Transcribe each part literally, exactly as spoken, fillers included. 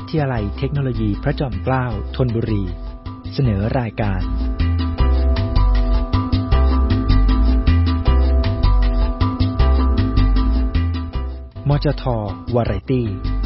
ทยาลัยเทคโนโลยีพระจอมเกล้าธนบุรีเสนอรายการมจท.วาไรตี้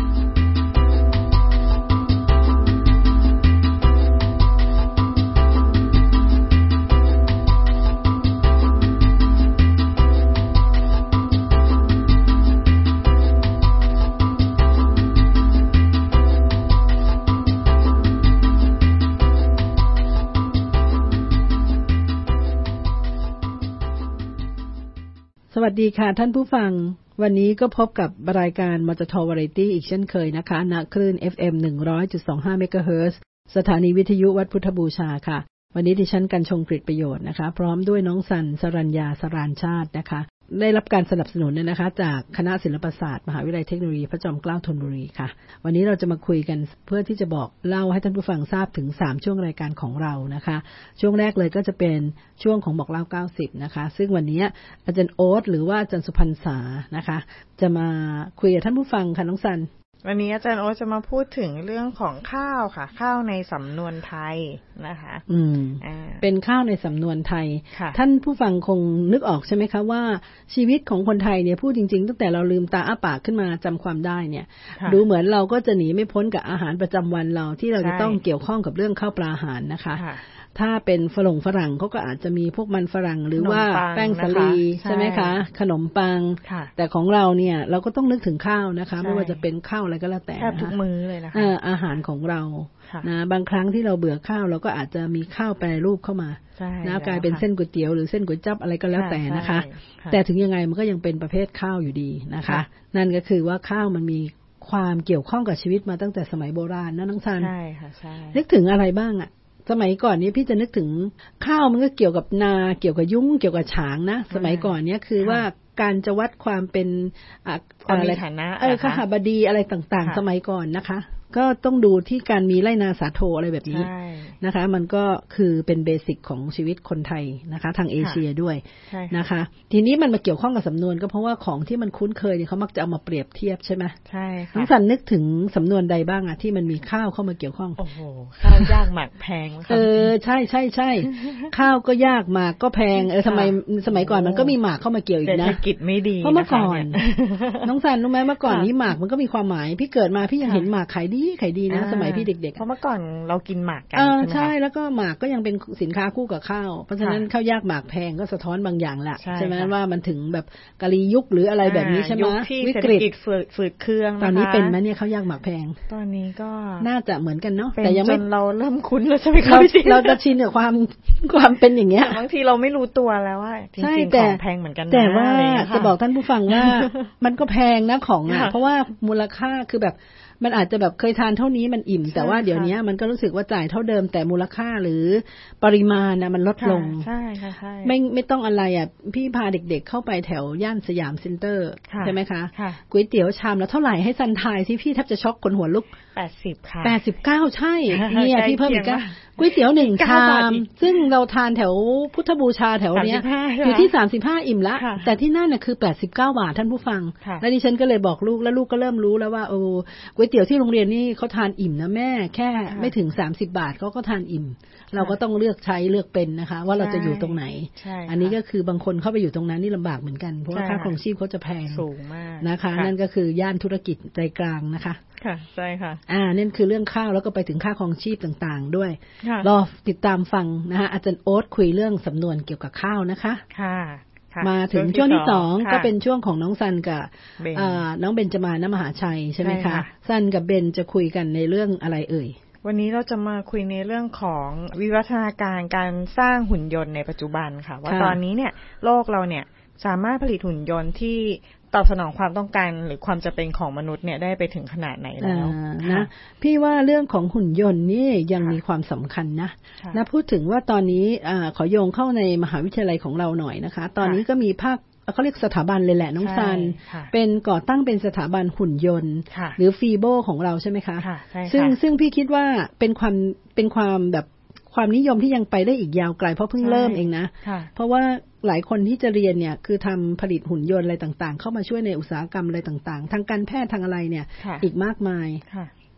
สวัสดีค่ะท่านผู้ฟังวันนี้ก็พบกับรายการมจท.วาไรตี้อีกเช่นเคยนะคะณคลื่น เอฟ เอ็ม หนึ่งร้อยจุดสองห้า เมกะเฮิรตซ์สถานีวิทยุวัดพุทธบูชาค่ะวันนี้ดิฉันกัญชงกฤษประโยชน์นะคะพร้อมด้วยน้องสันสรัญญาสรานชาตินะคะได้รับการสนับสนุนนะคะจากคณะศิลปศาสตร์มหาวิทยาลัยเทคโนโลยีพระจอมเกล้าธนบุรีค่ะวันนี้เราจะมาคุยกันเพื่อที่จะบอกเล่าให้ท่านผู้ฟังทราบถึงสามช่วงรายการของเรานะคะช่วงแรกเลยก็จะเป็นช่วงของบอกเล่าเก้าสิบนะคะซึ่งวันนี้อาจารย์โอ๊ตหรือว่าอาจารย์สุพรรณษานะคะจะมาคุยกับท่านผู้ฟังค่ะน้องสันวันนี้อาจารย์โอ๊ตจะมาพูดถึงเรื่องของข้าวค่ะข้าวในสำนวนไทยนะคะอืมเป็นข้าวในสำนวนไทยท่านผู้ฟังคงนึกออกใช่ไหมคะว่าชีวิตของคนไทยเนี่ยพูดจริงๆตั้งแต่เราลืมตาอ้าปากขึ้นมาจำความได้เนี่ยดูเหมือนเราก็จะหนีไม่พ้นกับอาหารประจำวันเราที่เราจะต้องเกี่ยวข้องกับเรื่องข้าวปลาอาหารนะคะถ้าเป็นฝรั่งฝรั่งเขาก็อาจจะมีพวกมันฝรั่งหรือว่าแป้งสาลีใช่ไหมคะขนมปังแต่ของเราเนี่ยเราก็ต้องนึกถึงข้าวนะคะไม่ว่าจะเป็นข้าวอะไรก็แล้วแต่แทบทุกมื้อเลยนะคะอาหารของเรานะบางครั้งที่เราเบื่อข้าวเราก็อาจจะมีข้าวแปรรูปเข้ามานะกลายเป็นเส้นก๋วยเตี๋ยวหรือเส้นก๋วยจั๊บอะไรก็แล้วแต่นะคะแต่ถึงยังไงมันก็ยังเป็นประเภทข้าวอยู่ดีนะคะนั่นก็คือว่าข้าวมันมีความเกี่ยวข้องกับชีวิตมาตั้งแต่สมัยโบราณนะน้องซันใช่ค่ะใช่นึกถึงอะไรบ้างอะสมัยก่อนนี้พี่จะนึกถึงข้าวมันก็เกี่ยวกับนาเกี่ยวกับยุ้งเกี่ยวกับฉางนะสมัยก่อนเนี้ยคือว่าการจะวัดความเป็นอะไรฐานะเออข้าหบดีอะไรต่างๆสมัยก่อนนะคะก็ต้องดูที่การมีไร่นาสาโทอะไรแบบนี้นะคะมันก็คือเป็นเบสิกของชีวิตคนไทยนะคะทางเอเชียด้วยนะคะทีนี้มันมาเกี่ยวข้องกับสำนวนก็เพราะว่าของที่มันคุ้นเคยเนี่ยเขามักจะเอามาเปรียบเทียบใช่ไหมใช่ค่ะน้องสันนึกถึงสำนวนใดบ้างอะที่มันมีข้าวเข้ามาเกี่ยวข้องโอ้โหข้าวยากหมากแพงเออใช่ใช่ใช่ข้าวก็ยากหมากก็แพงเออทำไมสมัยก่อนมันก็มีหมากเข้ามาเกี่ยวอีกนะเศรษฐกิจไม่ดีเพราะเมื่อก่อนน้องสันรู้ไหมเมื่อก่อนนี้หมากมันก็มีความหมายพี่เกิดมาพี่ยังเห็นหมากขายดีขายดีนะสมัยพี่เด็กๆเพราะเมื่อก่อนเรากินหมากกันใช่ไหมใช่แล้วก็หมากก็ยังเป็นสินค้าคู่กับข้าวเพราะฉะนั้นข้าวยากหมากแพงก็สะท้อนบางอย่างแหละใช่ไหมว่ามันถึงแบบกาลียุคหรืออะไรแบบนี้ใช่ไหมวิกฤตฝืดเครื่องตอนนี้เป็นไหมเนี่ยข้าวยากหมากแพงตอนนี้ก็น่าจะเหมือนกันเนาะแต่ยังไม่เราเริ่มคุ้นแล้วใช่ไหมคะเราจะชินกับความความเป็นอย่างเงี้ยบางทีเราไม่รู้ตัวแล้วว่าจริงๆของแพงเหมือนกันแต่ว่าจะบอกท่านผู้ฟังว่ามันก็แพงนะของอ่ะเพราะว่ามูลค่าคือแบบมันอาจจะแบบเคยทานเท่านี้มันอิ่มแต่ว่าเดี๋ยวนี้มันก็รู้สึกว่าจ่ายเท่าเดิมแต่มูลค่าหรือปริมาณนะมันลดลงใช่ค่ะใช่ไม่ไม่ต้องอะไรอ่ะพี่พาเด็กๆเข้าไปแถวย่านสยามเซ็นเตอร์ใช่ไหมคะก๋วยเตี๋ยวชามแล้วเท่าไหร่ให้ซันทายสิพี่แทบจะช็อกคนหัวลุกแปดสิบค่ะแปดสิบเก้าใช่เนี่ยพี่เพิ่มอีกก็ก๋วยเตี๋ยวหนึ่งชามซึ่งเราทานแถวพุทธบูชาแถวเนี้ยอยู่ที่สามสิบห้าอิ่มละแต่ที่นั่นน่ะคือแปดสิบเก้าบาทท่านผู้ฟังแล้วดิฉันก็เลยบอกลูกแล้วลูกก็เริ่มรู้แล้วว่าโอ้ก๋วยเตี๋ยวที่โรงเรียนนี่เขาทานอิ่มนะแม่แค่ไม่ถึงสามสิบบาทเขาก็ทานอิ่มเราก็ต้องเลือกใช้เลือกเป็นนะคะว่าเราจะอยู่ตรงไหนอันนี้ก็คือบางคนเข้าไปอยู่ตรงนั้นนี่ลำบากเหมือนกันเพราะว่าค่าครองชีพเขาจะแพงสูงมากนะคะนั่นก็คือย่านธุรกิจใจกลางนะคะค่ะใช่ค่ะอ่านั่นคือเรื่องข้าวแล้วก็ไปถึงค่าครองชีพต่างๆด้วยรอติดตามฟังนะคะอาจารย์โอ๊ตคุยเรื่องสำนวนเกี่ยวกับข้าวนะคะค่ะมาถึงช่วงที่สองก็เป็นช่วงของน้องซันกับน้องเบญจมาศ มหาชัยใช่ไหมคะซันกับเบนจะคุยกันในเรื่องอะไรเอ่ยวันนี้เราจะมาคุยในเรื่องของวิวัฒนาการการสร้างหุ่นยนต์ในปัจจุบันค่ะว่าตอนนี้เนี่ยโลกเราเนี่ยสามารถผลิตหุ่นยนต์ที่ตอบสนองความต้องการหรือความจำเป็นของมนุษย์เนี่ยได้ไปถึงขนาดไหนแล้วนะพี่ว่าเรื่องของหุ่นยนต์นี่ยังมีความสำคัญนะนะพูดถึงว่าตอนนี้ขอโยงเข้าในมหาวิทยาลัยของเราหน่อยนะคะตอนนี้ก็มีภาคเขาเรียกสถาบันเลยแหละน้องซันเป็นก่อตั้งเป็นสถาบันหุ่นยนต์หรือฟีโบของเราใช่ไหมคะซึ่งซึ่งพี่คิดว่าเป็นความเป็นความแบบความนิยมที่ยังไปได้อีกยาวไกลเพราะเพิ่งเริ่มเองนะเพราะว่าหลายคนที่จะเรียนเนี่ยคือทำผลิตหุ่นยนต์อะไรต่างๆเข้ามาช่วยในอุตสาหกรรมอะไรต่างๆทางการแพทย์ทางอะไรเนี่ยอีกมากมาย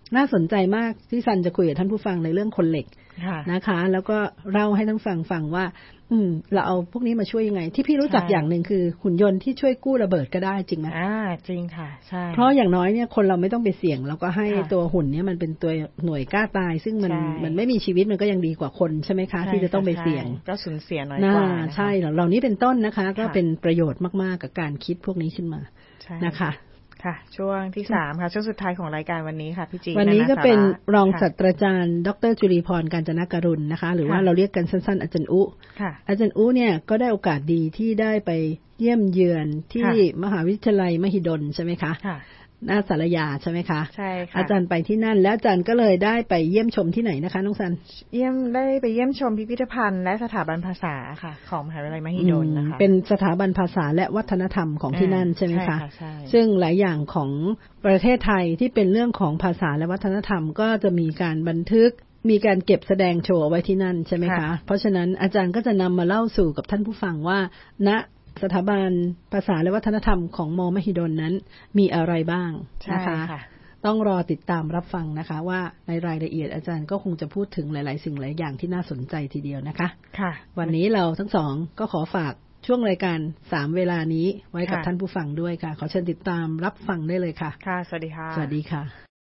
น่าสนใจมากที่ซันจะคุยกับท่านผู้ฟังในเรื่องคนเหล็กนะคะแล้วก็เล่าให้ท่านฟังฟังว่าอืมเราเอาพวกนี้มาช่วยยังไงที่พี่รู้จักอย่างหนึ่งคือหุ่นยนต์ที่ช่วยกู้ระเบิดก็ได้จริงไหมอ่าจริงค่ะใช่เพราะอย่างน้อยเนี่ยคนเราไม่ต้องไปเสี่ยงแล้วก็ให้ตัวหุ่นเนี่ยมันเป็นตัวหน่วยกล้าตายซึ่งมันมันไม่มีชีวิตมันก็ยังดีกว่าคนใช่ไหมคะที่จะต้องไปเสี่ยงก็สูญเสียน้อยกว่าใช่เหล่านี้เป็นต้นนะคะก็เป็นประโยชน์มากๆกับการคิดพวกนี้ขึ้นมานะคะค่ะช่วงที่สามค่ะช่วงสุดท้ายของรายการวันนี้ค่ะพี่จีวันนี้ก็เป็นรองศาสตราจารย์ดรจุลีพรกาญจนกรุณนะคะหรือว่าเราเรียกกันสั้นๆอาจารย์อุอาจารย์อุเนี่ยก็ได้โอกาสดีที่ได้ไปเยี่ยมเยือนที่มหาวิทยาลัยมหิดลใช่ไหมคะหน้าสารยาใช่ไหมคะใช่ค่ะอาจารย์ไปที่นั่นแล้วอาจารย์ก็เลยได้ไปเยี่ยมชมที่ไหนนะคะน้องซันเยี่ยมได้ไปเยี่ยมชมพิพิธภัณฑ์และสถาบันภาษาค่ะของมหาวิทยาลัยมหิดลนะคะเป็นสถาบันภาษาและวัฒนธรรมของที่นั่นใช่ไหมคะซึ่งหลายอย่างของประเทศไทยที่เป็นเรื่องของภาษาและวัฒนธรรมก็จะมีการบันทึกมีการเก็บแสดงโชว์เอาไว้ที่นั่นใช่ไหมคะเพราะฉะนั้นอาจารย์ก็จะนำมาเล่าสู่กับท่านผู้ฟังว่าณสถาบันภาษาและวัฒนธรรมของม.มหิดลนั้นมีอะไรบ้างนะคะต้องรอติดตามรับฟังนะคะว่าในรายละเอียดอาจารย์ก็คงจะพูดถึงหลายๆสิ่งหลายอย่างที่น่าสนใจทีเดียวนะคะค่ะวันนี้เราทั้งสองก็ขอฝากช่วงรายการสามเวลานี้ไว้กับท่านผู้ฟังด้วยค่ะขอเชิญติดตามรับฟังได้เลยค่ะค่ะสวัสดีค่ะสวัสดีค่ะ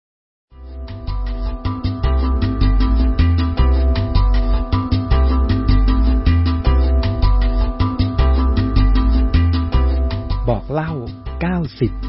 บอกเล่าเก้าสิบ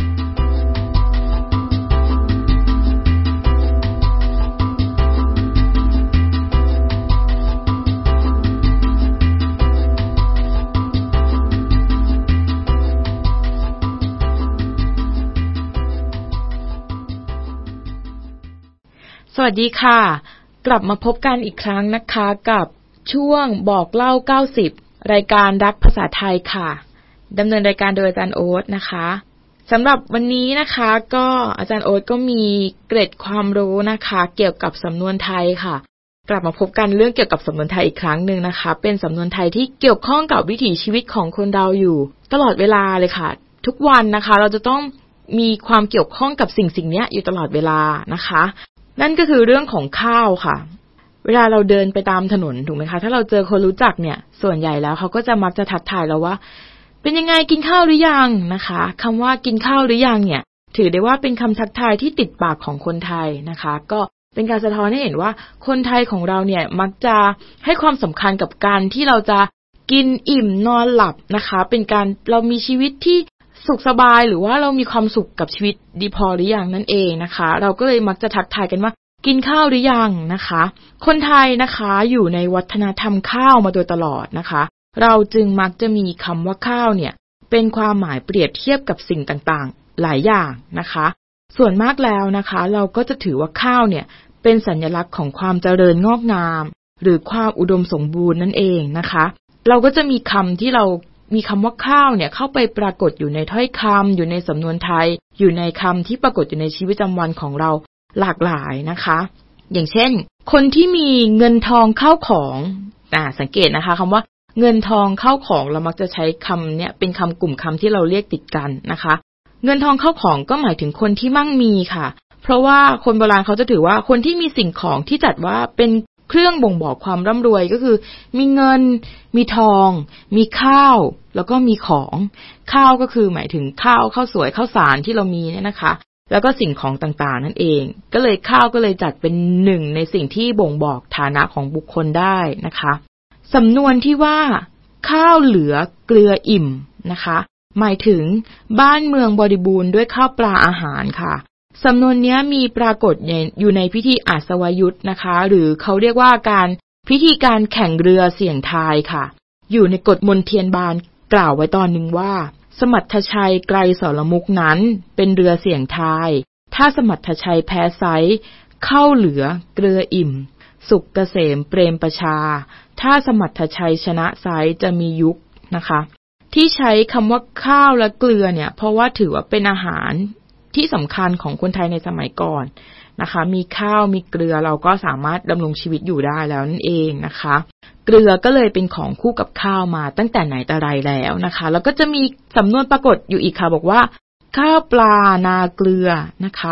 สวัสดีค่ะกลับมาพบกันอีกครั้งนะคะกับช่วงบอกเล่าเก้าสิบรายการรักภาษาไทยค่ะดำเนินรายการโดยอาจารย์โอ๊ตนะคะสำหรับวันนี้นะคะก็อาจารย์โอ๊ตก็มีเกร็ดความรู้นะคะเกี่ยวกับสำนวนไทยค่ะกลับมาพบกันเรื่องเกี่ยวกับสำนวนไทยอีกครั้งนึงนะคะเป็นสำนวนไทยที่เกี่ยวข้องกับวิถีชีวิตของคนเราอยู่ตลอดเวลาเลยค่ะทุกวันนะคะเราจะต้องมีความเกี่ยวข้องกับสิ่งสิ่งนี้อยู่ตลอดเวลานะคะนั่นก็คือเรื่องของข้าวค่ะเวลาเราเดินไปตามถนนถูกไหมคะถ้าเราเจอคนรู้จักเนี่ยส่วนใหญ่แล้วเขาก็จะมักจะทักทายเราว่าเป็นยังไงกินข้าวหรือยังนะคะคำว่ากินข้าวหรือยังเนี่ยถือได้ว่าเป็นคำทักทายที่ติดปากของคนไทยนะคะก็เป็นการสะท้อนให้เห็นว่าคนไทยของเราเนี่ยมักจะให้ความสำคัญกับการที่เราจะกินอิ่มนอนหลับนะคะเป็นการเรามีชีวิตที่สุขสบายหรือว่าเรามีความสุขกับชีวิตดีพอหรือยังนั่นเองนะคะเราก็เลยมักจะทักทายกันว่ากินข้าวหรือยังนะคะคนไทยนะคะอยู่ในวัฒนธรรมข้าวมาโดยตลอดนะคะเราจึงมักจะมีคำว่าข้าวเนี่ยเป็นความหมายเปรียบเทียบกับสิ่งต่างๆหลายอย่างนะคะส่วนมากแล้วนะคะเราก็จะถือว่าข้าวเนี่ยเป็นสัญลักษณ์ของความเจริญงอกงามหรือความอุดมสมบูรณ์นั่นเองนะคะเราก็จะมีคำที่เรามีคำว่าข้าวเนี่ยเข้าไปปรากฏอยู่ในถ้อยคำอยู่ในสำนวนไทยอยู่ในคำที่ปรากฏอยู่ในชีวิตประจำวันของเราหลากหลายนะคะอย่างเช่นคนที่มีเงินทองเข้าของอ่าสังเกตนะคะคำว่าเงินทองเข้าของเรามักจะใช้คำเนี้ยเป็นคำกลุ่มคำที่เราเรียกติดกันนะคะเงินทองเข้าของก็หมายถึงคนที่มั่งมีค่ะเพราะว่าคนโบราณเขาจะถือว่าคนที่มีสิ่งของที่จัดว่าเป็นเครื่องบ่งบอกความร่ำรวยก็คือมีเงินมีทองมีข้าวแล้วก็มีของข้าวก็คือหมายถึงข้าวข้าวสวยข้าวสารที่เรามีเนี่ยนะคะแล้วก็สิ่งของต่างๆนั่นเองก็เลยข้าวก็เลยจัดเป็นหนึ่งในสิ่งที่บ่งบอกฐานะของบุคคลได้นะคะสำนวนที่ว่าข้าวเหลือเกลืออิ่มนะคะหมายถึงบ้านเมืองบริบูรณ์ด้วยข้าวปลาอาหารค่ะสำนวนนี้มีปรากฏอยู่ในพิธีอาสวยุทธนะคะหรือเขาเรียกว่าการพิธีการแข่งเรือเสี่ยงทายค่ะอยู่ในกฎมนเทียนบานกล่าวไว้ตอนหนึ่งว่าสมัทธชัยไกรสรมุกนั้นเป็นเรือเสี่ยงทายถ้าสมัทธชัยแพ้ไซข้าวเหลือเกลืออิ่มสุกเกษมเปรมประชาถ้าสมัทธชัยชนะไซจะมียุคนะคะที่ใช้คำว่าข้าวและเกลือเนี่ยเพราะว่าถือว่าเป็นอาหารที่สำคัญของคนไทยในสมัยก่อนนะคะมีข้าวมีเกลือเราก็สามารถดำรงชีวิตอยู่ได้แล้วนั่นเองนะคะเกลือก็เลยเป็นของคู่กับข้าวมาตั้งแต่ไหนแต่ไรแล้วนะคะแล้วก็จะมีสำนวนปรากฏอยู่อีกค่ะบอกว่าข้าวปลานาเกลือนะคะ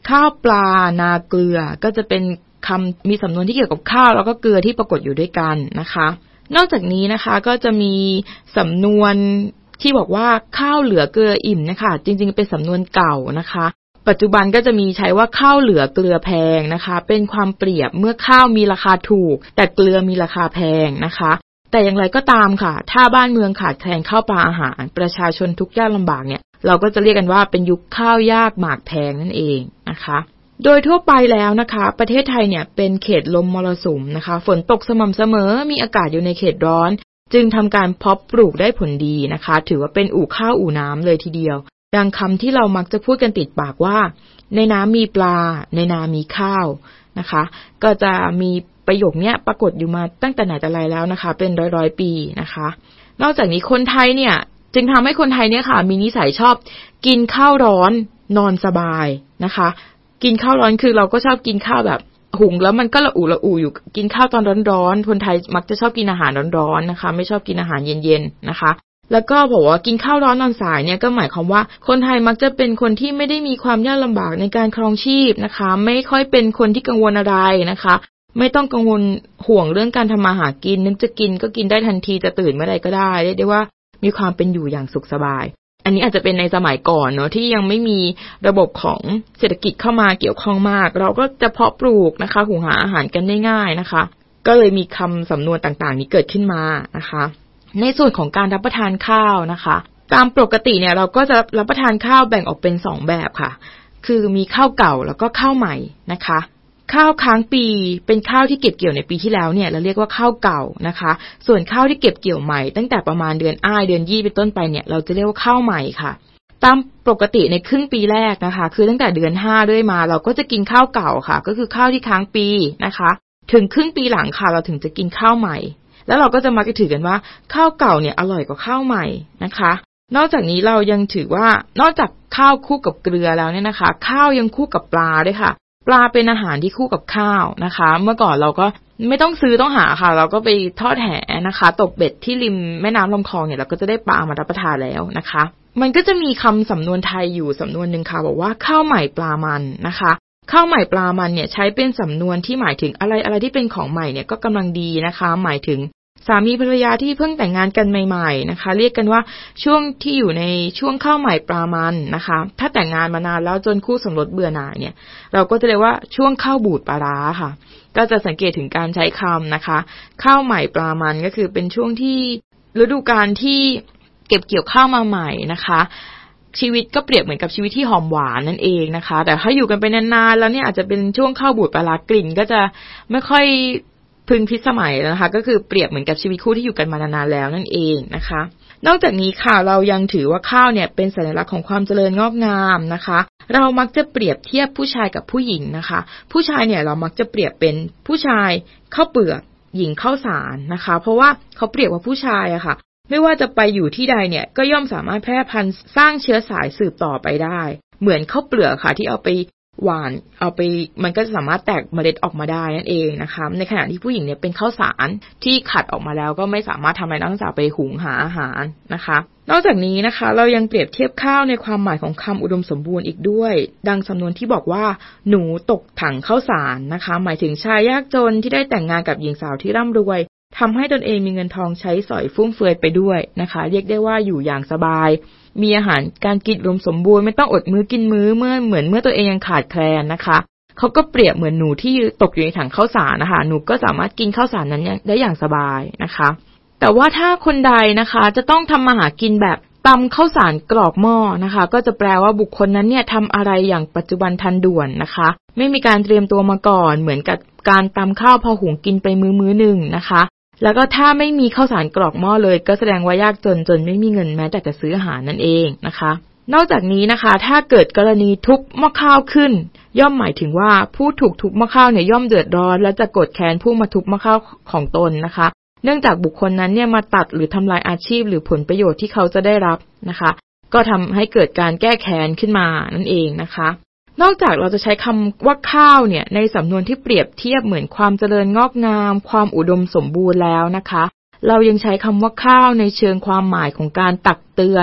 ข้าวปลานาเกลือก็จะเป็นคำมีสำนวนที่เกี่ยวกับข้าวแล้วก็เกลือที่ปรากฏอยู่ด้วยกันนะคะนอกจากนี้นะคะก็จะมีสำนวนที่บอกว่าข้าวเหลือเกลืออิ่มนะคะจริงๆเป็นสำนวนเก่านะคะปัจจุบันก็จะมีใช้ว่าข้าวเหลือเกลือแพงนะคะเป็นความเปรียบเมื่อข้าวมีราคาถูกแต่เกลือมีราคาแพงนะคะแต่อย่างไรก็ตามค่ะถ้าบ้านเมืองขาดแคลนข้าวปลาอาหารประชาชนทุกข์ยากลำบากเนี่ยเราก็จะเรียกกันว่าเป็นยุคข้าวยากหมากแพงนั่นเองนะคะโดยทั่วไปแล้วนะคะประเทศไทยเนี่ยเป็นเขตลมมรสุมนะคะฝนตกสม่ำเสมอมีอากาศอยู่ในเขตร้อนจึงทำการเพาะปลูกได้ผลดีนะคะถือว่าเป็นอู่ข้าวอู่น้ำเลยทีเดียวดังคำที่เรามักจะพูดกันติดปากว่าในน้ำมีปลาในนามีข้าวนะคะก็จะมีประโยคนี้ปรากฏอยู่มาตั้งแต่ไหนแต่ไรแล้วนะคะเป็นร้อยๆปีนะคะนอกจากนี้คนไทยเนี่ยจึงทำให้คนไทยเนี่ยค่ะมีนิสัยชอบกินข้าวร้อนนอนสบายนะคะกินข้าวร้อนคือเราก็ชอบกินข้าวแบบหุงแล้วมันก็ละอุละอูอยู่กินข้าวตอนร้อนๆคนไทยมักจะชอบกินอาหารร้อนๆนะคะไม่ชอบกินอาหารเย็นๆนะคะแล้วก็บอกว่ากินข้าวร้อนนอนสายเนี่ยก็หมายความว่าคนไทยมักจะเป็นคนที่ไม่ได้มีความยากลำบากในการครองชีพนะคะไม่ค่อยเป็นคนที่กังวลอะไรนะคะไม่ต้องกังวลห่วงเรื่องการทำมาหากินนึกจะกินก็กินได้ทันทีจะตื่นเมื่อใดก็ได้เรียกได้ว่ามีความเป็นอยู่อย่างสุขสบายอันนี้อาจจะเป็นในสมัยก่อนเนาะที่ยังไม่มีระบบของเศรษฐกิจเข้ามาเกี่ยวข้องมากเราก็จะเพาะปลูกนะคะหุงหาอาหารกันได้ง่ายนะคะก็เลยมีคำสำนวนต่างๆนี้เกิดขึ้นมานะคะในส่วนของการรับประทานข้าวนะคะตามปกติเนี่ยเราก็จะรับประทานข้าวแบ่งออกเป็นสองแบบค่ะคือมีข้าวเก่าแล้วก็ข้าวใหม่นะคะข้าวค้างปีเป็นข้าวที่เก็บเกี่ยวในปีที่แล้วเนี่ยเราเรียกว่าข้าวเก่านะคะส่วนข้าวที่เก็บเกี่ยวใหม่ตั้งแต่ประมาณเดือนอ้ายเดือนยี่เป็นต้นไปเนี่ยเราจะเรียกว่าข้าวใหม่ค่ะตามปกติในครึ่งปีแรกนะคะคือตั้งแต่เดือนห้าด้วยมาเราก็จะกินข้าวเก่าค่ะก็คือข้าวที่ค้างปีนะคะถึงครึ่งปีหลังค่ะเราถึงจะกินข้าวใหม่แล้วเราก็จะมักจะถือกันว่าข้าวเก่าเนี่ยอร่อยกว่าข้าวใหม่นะคะนอกจากนี้เรายังถือว่านอกจากข้าวคู่กับเกลือแล้วเนี่ยนะคะข้าวยังคู่กับปลาด้วยค่ะปลาเป็นอาหารที่คู่กับข้าวนะคะเมื่อก่อนเราก็ไม่ต้องซื้อต้องหาค่ะเราก็ไปทอดแหนะคะตกเบ็ดที่ริมแม่น้ำลำคลองเนี่ยเราก็จะได้ปลามารับประทานแล้วนะคะมันก็จะมีคำสำนวนไทยอยู่สำนวนนึงค่ะบอกว่าข้าวใหม่ปลามันนะคะข้าวใหม่ปลามันเนี่ยใช้เป็นสำนวนที่หมายถึงอะไรอะไรที่เป็นของใหม่เนี่ยก็กำลังดีนะคะหมายถึงสามีภรรยาที่เพิ่งแต่งงานกันใหม่ๆนะคะเรียกกันว่าช่วงที่อยู่ในช่วงข้าวใหม่ปลามันนะคะถ้าแต่งงานมานานแล้วจนคู่สมรสเบื่อหน่ายเนี่ยเราก็จะเรียกว่าช่วงข้าวบูดปลาร้าค่ะก็จะสังเกตถึงการใช้คำนะคะข้าวใหม่ปลามันก็คือเป็นช่วงที่ฤดูกาลที่เก็บเกี่ยวข้าวมาใหม่นะคะชีวิตก็เปรียบเหมือนกับชีวิตที่หอมหวานนั่นเองนะคะแต่ถ้าอยู่กันไปนานๆแล้วเนี่ยอาจจะเป็นช่วงข้าวบูดปลาร้ากลิ่นก็จะไม่ค่อยพึงพิสมัยแล้วนะคะก็คือเปรียบเหมือนกับชีวิตคู่ที่อยู่กันมานานๆแล้วนั่นเองนะคะนอกจากนี้ค่ะเรายังถือว่าข้าวเนี่ยเป็นสัญลักษณ์ของความเจริญงอกงามนะคะเรามักจะเปรียบเทียบผู้ชายกับผู้หญิงนะคะผู้ชายเนี่ยเรามักจะเปรียบเป็นผู้ชายข้าวเปลือกหญิงข้าวสารนะคะเพราะว่าเขาเปรียบว่าผู้ชายอะค่ะไม่ว่าจะไปอยู่ที่ใดเนี่ยก็ย่อมสามารถแพร่พันธุ์สร้างเชื้อสายสืบต่อไปได้เหมือนข้าวเปลือกค่ะที่เอาไปหวานเอาไปมันก็จะสามารถแตกเมล็ดออกมาได้นั่นเองนะคะในขณะที่ผู้หญิงเนี่ยเป็นข้าวสารที่ขัดออกมาแล้วก็ไม่สามารถทำอะไรนอกจากไปหุงหาอาหารนะคะนอกจากนี้นะคะเรายังเปรียบเทียบข้าวในความหมายของคำอุดมสมบูรณ์อีกด้วยดังสำนวนที่บอกว่าหนูตกถังข้าวสารนะคะหมายถึงชายยากจนที่ได้แต่งงานกับหญิงสาวที่ร่ำรวยทำให้ตนเองมีเงินทองใช้สอยฟุ่มเฟือยไปด้วยนะคะเรียกได้ว่าอยู่อย่างสบายมีอาหารการกินอุดมสมบูรณ์ไม่ต้องอดมื้อกินมื้อเมื่อเหมือนเมื่อตัวเองยังขาดแคลนนะคะเขาก็เปรียบเหมือนหนูที่ตกอยู่ในถังข้าวสารนะคะหนูก็สามารถกินข้าวสารนั้นได้อย่างสบายนะคะแต่ว่าถ้าคนใดนะคะจะต้องทำมาหากินแบบตำข้าวสารกรอกหม้อนะคะก็จะแปลว่าบุคคลนั้นเนี่ยทำอะไรอย่างปัจจุบันทันด่วนนะคะไม่มีการเตรียมตัวมาก่อนเหมือนกับการตำข้าวพอหุงกินไปมื้อมื้อนึงนะคะแล้วก็ถ้าไม่มีข้าวสารกรอกหม้อเลยก็แสดงว่ายากจนจนไม่มีเงินแม้แต่จะซื้ออาหารนั่นเองนะคะนอกจากนี้นะคะถ้าเกิดกรณีทุบหม้อข้าวขึ้นย่อมหมายถึงว่าผู้ถูกทุบหม้อข้าวเนี่ยย่อมเดือดร้อนและจะโกรธแค้นผู้มาทุบหม้อข้าวของตนนะคะเนื่องจากบุคคลนั้นเนี่ยมาตัดหรือทำลายอาชีพหรือผลประโยชน์ที่เขาจะได้รับนะคะก็ทำให้เกิดการแก้แค้นขึ้นมานั่นเองนะคะนอกจากเราจะใช้คำว่าข้าวเนี่ยในสำนวนที่เปรียบเทียบเหมือนความเจริญงอกงามความอุดมสมบูรณ์แล้วนะคะเรายังใช้คำว่าข้าวในเชิงความหมายของการตักเตือน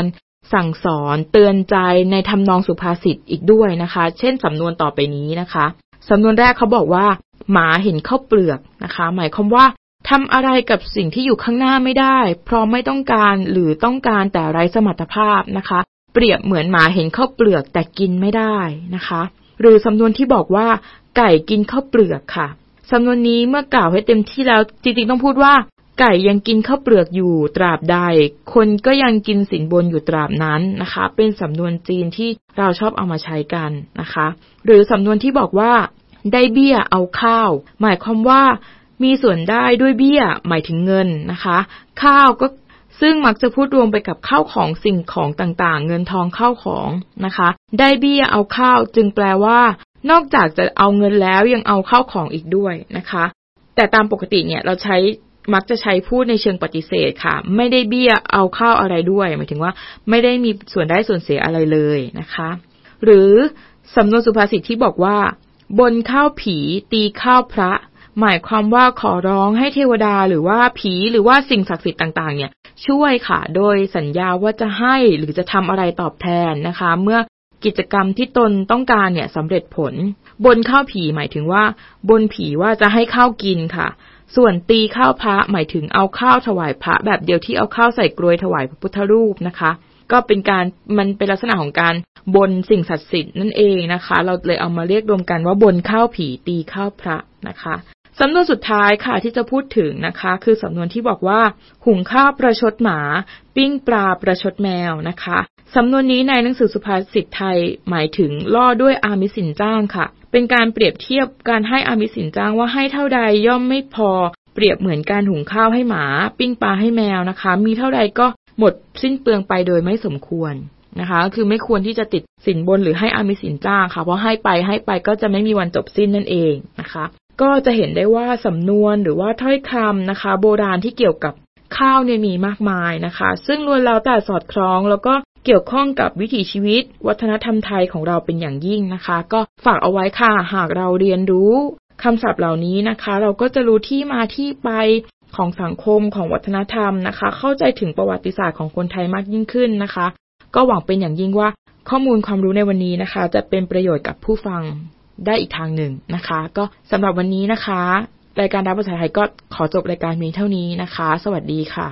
สั่งสอนเตือนใจในทำนองสุภาษิตอีกด้วยนะคะเช่นสำนวนต่อไปนี้นะคะสำนวนแรกเขาบอกว่าหมาเห็นข้าวเปลือกนะคะหมายความว่าทำอะไรกับสิ่งที่อยู่ข้างหน้าไม่ได้เพราะไม่ต้องการหรือต้องการแต่ไร้สมรรถภาพนะคะเปรียบเหมือนหมาเห็นข้าวเปลือกแต่กินไม่ได้นะคะหรือสำนวนที่บอกว่าไก่กินข้าวเปลือกค่ะสำนวนนี้เมื่อกล่าวให้เต็มที่แล้วจริงๆต้องพูดว่าไก่ยังกินข้าวเปลือกอยู่ตราบใดคนก็ยังกินสินบนอยู่ตราบนั้นนะคะเป็นสำนวนจีนที่เราชอบเอามาใช้กันนะคะหรือสำนวนที่บอกว่าได้เบี้ยเอาข้าวหมายความว่ามีส่วนได้ด้วยเบี้ยหมายถึงเงินนะคะข้าวก็ซึ่งมักจะพูดรวมไปกับข้าวของสิ่งของต่างๆเงินทองข้าวของนะคะได้เบี้ยเอาข้าวจึงแปลว่านอกจากจะเอาเงินแล้วยังเอาข้าวของอีกด้วยนะคะแต่ตามปกติเนี่ยเราใช้มักจะใช้พูดในเชิงปฏิเสธค่ะไม่ได้เบี้ยเอาข้าวอะไรด้วยหมายถึงว่าไม่ได้มีส่วนได้ส่วนเสียอะไรเลยนะคะหรือสำนวนสุภาษิตที่บอกว่าบนข้าวผีตีข้าวพระหมายความว่าขอร้องให้เทวดาหรือว่าผีหรือว่าสิ่งศักดิ์สิทธิ์ต่างๆเนี่ยช่วยค่ะโดยสัญญาว่าจะให้หรือจะทำอะไรตอบแทนนะคะเมื่อกิจกรรมที่ตนต้องการเนี่ยสำเร็จผลบนข้าวผีหมายถึงว่าบนผีว่าจะให้ข้าวกินค่ะส่วนตีข้าวพระหมายถึงเอาข้าวถวายพระแบบเดียวที่เอาข้าวใส่กรวยถวายพระพุทธรูปนะคะก็เป็นการมันเป็นลักษณะของการบนสิ่งศักดิ์สิทธิ์นั่นเองนะคะเราเลยเอามาเรียกรวมกันว่าบนข้าวผีตีข้าวพระนะคะสำนวนสุดท้ายค่ะที่จะพูดถึงนะคะคือสำนวนที่บอกว่าหุงข้าวประชดหมาปิ้งปลาประชดแมวนะคะสำนวนนี้ในหนังสือสุภาษิตไทยหมายถึงล่อด้วยอามิสสินจ้างค่ะเป็นการเปรียบเทียบการให้อามิสสินจ้างว่าให้เท่าใดย่อมไม่พอเปรียบเหมือนการหุงข้าวให้หมาปิ้งปลาให้แมวนะคะมีเท่าใดก็หมดสิ้นเปลืองไปโดยไม่สมควรนะคะคือไม่ควรที่จะติดสินบนหรือให้อามิสสินจ้างค่ะเพราะให้ไปให้ไปก็จะไม่มีวันจบสิ้นนั่นเองนะคะก็จะเห็นได้ว่าสำนวนหรือว่าถ้อยคำนะคะโบราณที่เกี่ยวกับข้าวเนี่ยมีมากมายนะคะซึ่งล้วนแล้วแต่สอดคล้องแล้วก็เกี่ยวข้องกับวิถีชีวิตวัฒนธรรมไทยของเราเป็นอย่างยิ่งนะคะก็ฝากเอาไว้ค่ะหากเราเรียนรู้คำศัพท์เหล่านี้นะคะเราก็จะรู้ที่มาที่ไปของสังคมของวัฒนธรรมนะคะเข้าใจถึงประวัติศาสตร์ของคนไทยมากยิ่งขึ้นนะคะก็หวังเป็นอย่างยิ่งว่าข้อมูลความรู้ในวันนี้นะคะจะเป็นประโยชน์กับผู้ฟังได้อีกทางหนึ่งนะคะก็สำหรับวันนี้นะคะรายการรับภาษาไทยก็ขอจบรายการเพียงเท่านี้นะคะสวัสดีค่ะ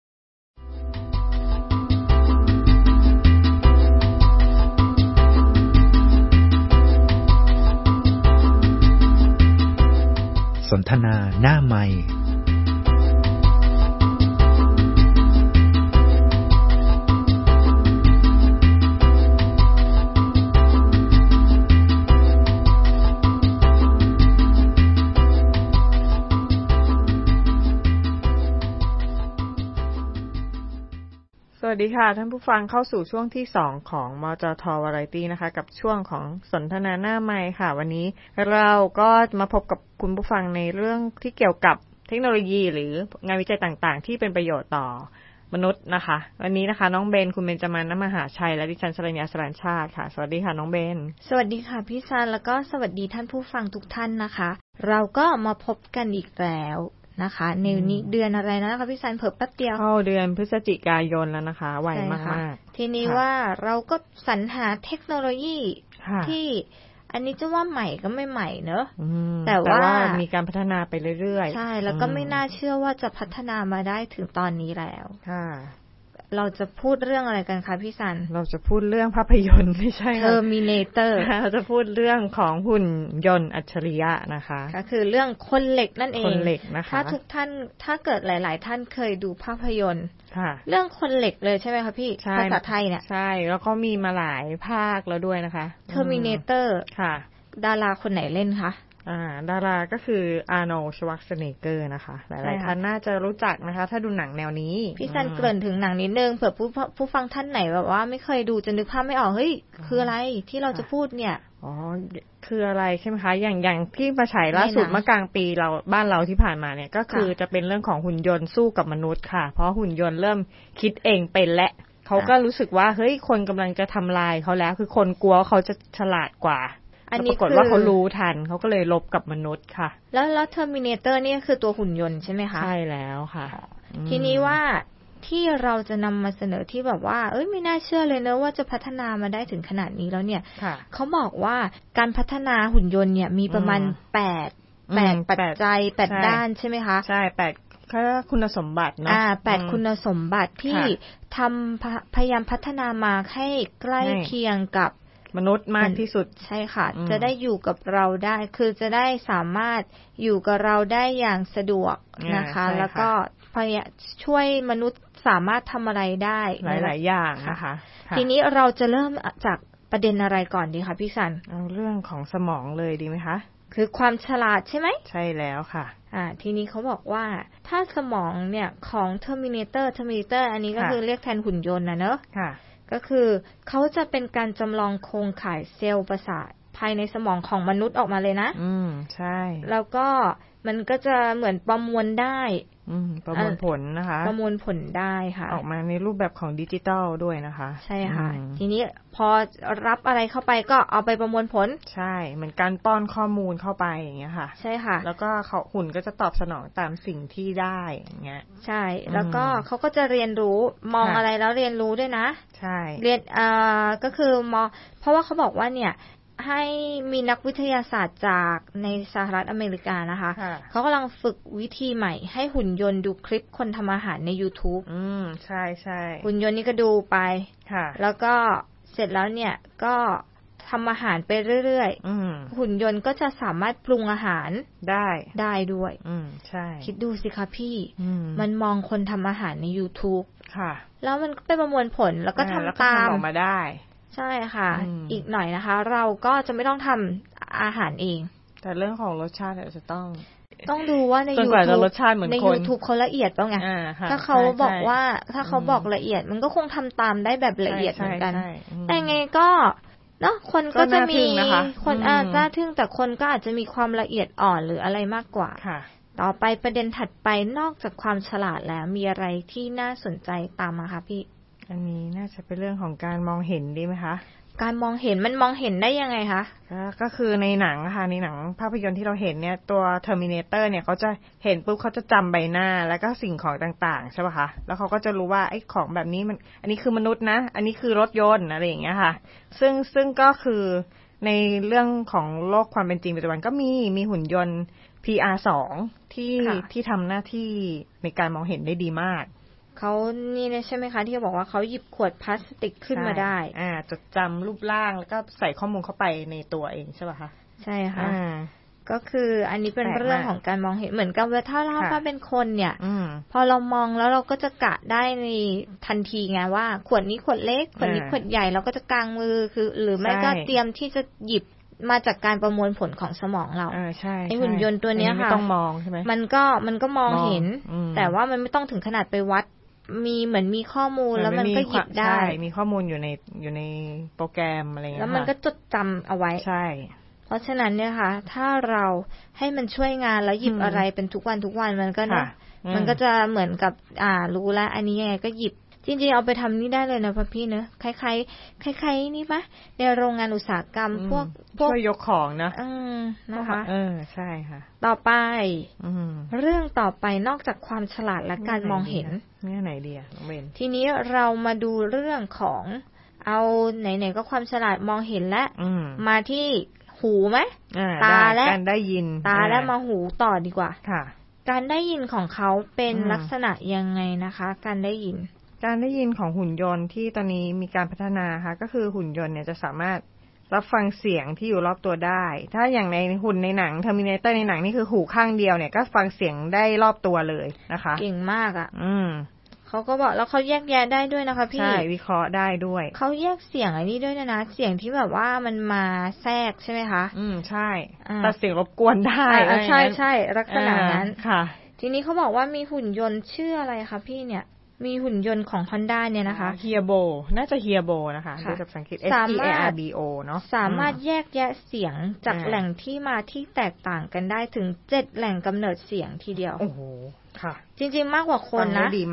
สนทนาหน้าไมค์สวัสดีค่ะท่านผู้ฟังเข้าสู่ช่วงที่สองของมจท Variety นะคะกับช่วงของสนทนาหน้าไมค์ค่ะวันนี้เราก็มาพบกับคุณผู้ฟังในเรื่องที่เกี่ยวกับเทคโนโลยีหรืองานวิจัยต่างๆที่เป็นประโยชน์ต่อมนุษย์นะคะวันนี้นะคะน้องเบนคุณเบนจมาศ ณ มหาชัยและดิฉันชลัญญา สรานชาติค่ะสวัสดีค่ะน้องเบนสวัสดีค่ะพี่ซันแล้วก็สวัสดีท่านผู้ฟังทุกท่านนะคะเราก็มาพบกันอีกแล้วนะคะในนี้เดือนอะไรนะคะพี่ซันเพิ่มแป๊บเดียวเข้าเดือนพฤศจิกายนแล้วนะคะไวมากๆทีนี้ว่าเราก็สรรหาเทคโนโลยีที่อันนี้จะว่าใหม่ก็ไม่ใหม่เนอะแต่ว่ามีการพัฒนาไปเรื่อยๆใช่แล้วก็ไม่น่าเชื่อว่าจะพัฒนามาได้ถึงตอนนี้แล้วค่ะเราจะพูดเรื่องอะไรกันคะพี่ซันเราจะพูดเรื่องภาพยนตร์ไม่ใช่ Terminator เราจะพูดเรื่องของหุ่นยนต์อัจฉริยะนะคะก็คือเรื่องคนเหล็กนั่นเองคนเหล็กนะคะถ้าทุกท่านถ้าเกิดหลายๆท่านเคยดูภาพยนตร์เรื่องคนเหล็กเลยใช่ไหมคะพี่ภาษาไทยเนี่ยใช่แล้วก็มีมาหลายภาคแล้วด้วยนะคะ Terminator ค่ะดาราคนไหนเล่นคะอ่าดาราก็คืออาร์โนลด์ ชวัคเซเนเกอร์นะคะหลายๆท่านน่าจะรู้จักนะคะถ้าดูหนังแนวนี้พี่ซันเกริ่นถึงหนังนิดนึงเผื่อผู้ผู้ฟังท่านไหนแบบว่าไม่เคยดูจะนึกภาพไม่ออกเฮ้ยคืออะไรที่เราจะพูดเนี่ยอ๋อคืออะไรใช่ไหมคะอย่างอย่างที่มาฉายล่าสุดเมื่อกลางปีเราบ้านเราที่ผ่านมาเนี่ยก็คือจะเป็นเรื่องของหุ่นยนต์สู้กับมนุษย์ค่ะเพราะหุ่นยนต์เริ่มคิดเองเป็นและเขาก็รู้สึกว่าเฮ้ยคนกำลังจะทำลายเขาแล้วคือคนกลัวเขาจะฉลาดกว่าอันนี้ปรากฏว่าเขารู้ทันเขาก็เลยลบกับมนุษย์ค่ะแล้วแล้ว Terminator นี่คือตัวหุ่นยนต์ใช่ไหมคะใช่แล้วค่ะทีนี้ว่าที่เราจะนำมาเสนอที่แบบว่าเอ้ยไม่น่าเชื่อเลยเนอะว่าจะพัฒนามาได้ถึงขนาดนี้แล้วเนี่ยเขาบอกว่าการพัฒนาหุ่นยนต์เนี่ยมีประมาณแปดแปดปัจจัยแปดด้านใช่ไหมคะใช่แปดคือคุณสมบัติเนาะอ่าแปดคุณสมบัติที่ทำพยายามพัฒนามาให้ใกล้เคียงกับมนุษย์มากที่สุดใช่ค่ะจะได้อยู่กับเราได้คือจะได้สามารถอยู่กับเราได้อย่างสะดวกนะคะแล้วก็พยายามช่วยมนุษย์สามารถทำอะไรได้หลายๆอย่างนะคะทีนี้เราจะเริ่มจากประเด็นอะไรก่อนดีคะพี่สันเอาเรื่องของสมองเลยดีไหมคะคือความฉลาดใช่ไหมใช่แล้วค่ะอ่าทีนี้เขาบอกว่าถ้าสมองเนี่ยของ Terminator Terminator อันนี้ก็คือเรียกแทนหุ่นยนต์นะเนอะค่ะก็คือเขาจะเป็นการจำลองโครงข่ายเซลล์ประสาทภายในสมองของมนุษย์ออกมาเลยนะอืมใช่แล้วก็มันก็จะเหมือนประมวลได้อืมประมวลผลนะคะประมวลผลได้ค่ะออกมาในรูปแบบของดิจิตอลด้วยนะคะใช่ค่ะทีนี้พอรับอะไรเข้าไปก็เอาไปประมวลผลใช่เหมือนการป้อนข้อมูลเข้าไปอย่างเงี้ยค่ะใช่ค่ะแล้วก็เขาหุ่นก็จะตอบสนองตามสิ่งที่ได้อย่างเงี้ยใช่แล้วก็เขาก็จะเรียนรู้มองอะไรแล้วเรียนรู้ด้วยนะใช่เรียนอ่าก็คือมองเพราะว่าเขาบอกว่าเนี่ยให้มีนักวิทยาศาสตร์จากในสหรัฐอเมริกานะคะเขากำลังฝึกวิธีใหม่ให้หุ่นยนต์ดูคลิปคนทำอาหารใน YouTube อืมใช่ใช่หุ่นยนต์นี่ก็ดูไปค่ะแล้วก็เสร็จแล้วเนี่ยก็ทำอาหารไปเรื่อยๆหุ่นยนต์ก็จะสามารถปรุงอาหารได้ได้ด้วยอืมใช่คิดดูสิคะพี่มันมองคนทำอาหารใน YouTube ค่ะแล้วมันก็ไปประมวลผลแล้วก็ทำตามออกมาได้ใช่ค่ะอีกหน่อยนะคะเราก็จะไม่ต้องทำอาหารเองแต่เรื่องของรสชาติอาจจะต้องต้องดูว่าใน YouTube ใน YouTube เขาละเอียดป่ะไงถ้าเขาบอกว่าถ้าเขาบอกละเอียดมันก็คงทำตามได้แบบละเอียดเหมือนกันแต่ไงก็เนาะคนก็จะมีคนอาจจะทึ่งแต่คนก็อาจจะมีความละเอียดอ่อนหรืออะไรมากกว่าต่อไปประเด็นถัดไปนอกจากความฉลาดแล้วมีอะไรที่น่าสนใจตามมาคะพี่อันนี้น่าจะเป็นเรื่องของการมองเห็นดีไหมคะการมองเห็นมันมองเห็นได้ยังไงคะก็คือในหนังค่ะในหนังภาพยนตร์ที่เราเห็นเนี่ยตัว Terminator เนี่ยเขาจะเห็นปุ๊บเขาจะจำใบหน้าแล้วก็สิ่งของต่างๆใช่ป่ะคะแล้วเขาก็จะรู้ว่าไอ้ของแบบนี้มันอันนี้คือมนุษย์นะอันนี้คือรถยนต์อะไรอย่างเงี้ยค่ะซึ่งซึ่งก็คือในเรื่องของโลกความเป็นจริงปัจจุบันก็มีมีหุ่นยนต์ พี อาร์ สอง ที่ที่ทำหน้าที่ในการมองเห็นได้ดีมากเขานี่นะใช่ไหมคะที่บอกว่าเขาหยิบขวดพลาสติกขึ้นมาได้อ่าจดจำรูปร่างแล้วก็ใส่ข้อมูลเข้าไปในตัวเองใช่ป่ะคะใช่ค่ะก็คืออันนี้เป็นเรื่องของการมองเห็นเหมือนกับว่าถ้าเราเป็นคนเนี่ยพอเรามองแล้วเราก็จะกะได้ในทันทีไงว่าขวดนี้ขวดเล็กขวดนี้ขวดใหญ่เราก็จะกางมือคือหรือไม่ก็เตรียมที่จะหยิบมาจากการประมวลผลของสมองเราไอ้หุ่นยนต์ตัวนี้ค่ะไม่ต้องมองใช่ไหมมันก็มันก็มองเห็นแต่ว่ามันไม่ต้องถึงขนาดไปวัดมีเหมือนมีข้อมูลแล้วมันก็หยิบได้มีข้อมูลอยู่ในอยู่ในโปรแกรมอะไรเงี้ยแล้วมันก็จดจำเอาไว้ใช่เพราะฉะนั้นเนี่ยค่ะถ้าเราให้มันช่วยงานแล้วหยิบอะไรเป็นทุกวันทุกวันมันก็นะมันก็จะเหมือนกับอ่ารู้แล้วอันนี้ยังไงก็หยิบจริงๆเอาไปทำนี่ได้เลยนะพี่เนอะคล้ายๆคล้ายๆนี่ปะในโรงงานอุตสาหกรรมพวกพวกช่วยยกของนะอืมนะคะเออใช่ค่ะต่อไปเรื่องต่อไปนอกจากความฉลาดและการมองเห็นเนี่ยไหนดีอ่ะน้องเบนทีนี้เรามาดูเรื่องของเอาไหนๆก็ความฉลาดมองเห็นและมาที่หูไหมตาและการได้ยินตาและมาหูต่อดีกว่าค่ะการได้ยินของเขาเป็นลักษณะยังไงนะคะการได้ยินการได้ยินของหุ่นยนต์ที่ตอนนี้มีการพัฒนาค่ะก็คือหุ่นยนต์เนี่ยจะสามารถรับฟังเสียงที่อยู่รอบตัวได้ถ้าอย่างในหุ่นในหนัง Terminator ในหนังนี่คือหูข้างเดียวเนี่ยก็ฟังเสียงได้รอบตัวเลยนะคะเก่งมากอ่ะอืมเขาก็บอกแล้วเขาแยกแยะได้ด้วยนะคะพี่ใช่วิเคราะห์ได้ด้วยเขาแยกเสียงไอ้นี่ด้วยนะนะเสียงที่แบบว่ามันมาแทรกใช่ไหมคะอืมใช่แต่เสียงรบกวนได้ใช่ใช่ลักษณะนั้นค่ะทีนี้เขาบอกว่ามีหุ่นยนต์ชื่ออะไรคะพี่เนี่ยมีหุ่นยนต์ของ Honda เนี่ยนะคะเฮียโบน่าจะเฮียโบนะคะดูจากภาษาอังกฤษ S E A R B O เนาะสามารถแยกแยะเสียงจากแหล่งที่มาที่แตกต่างกันได้ถึงเจ็ดแหล่งกำเนิดเสียงทีเดียวโอ้โหค่ะจริงๆมากกว่าคนนะดีมาก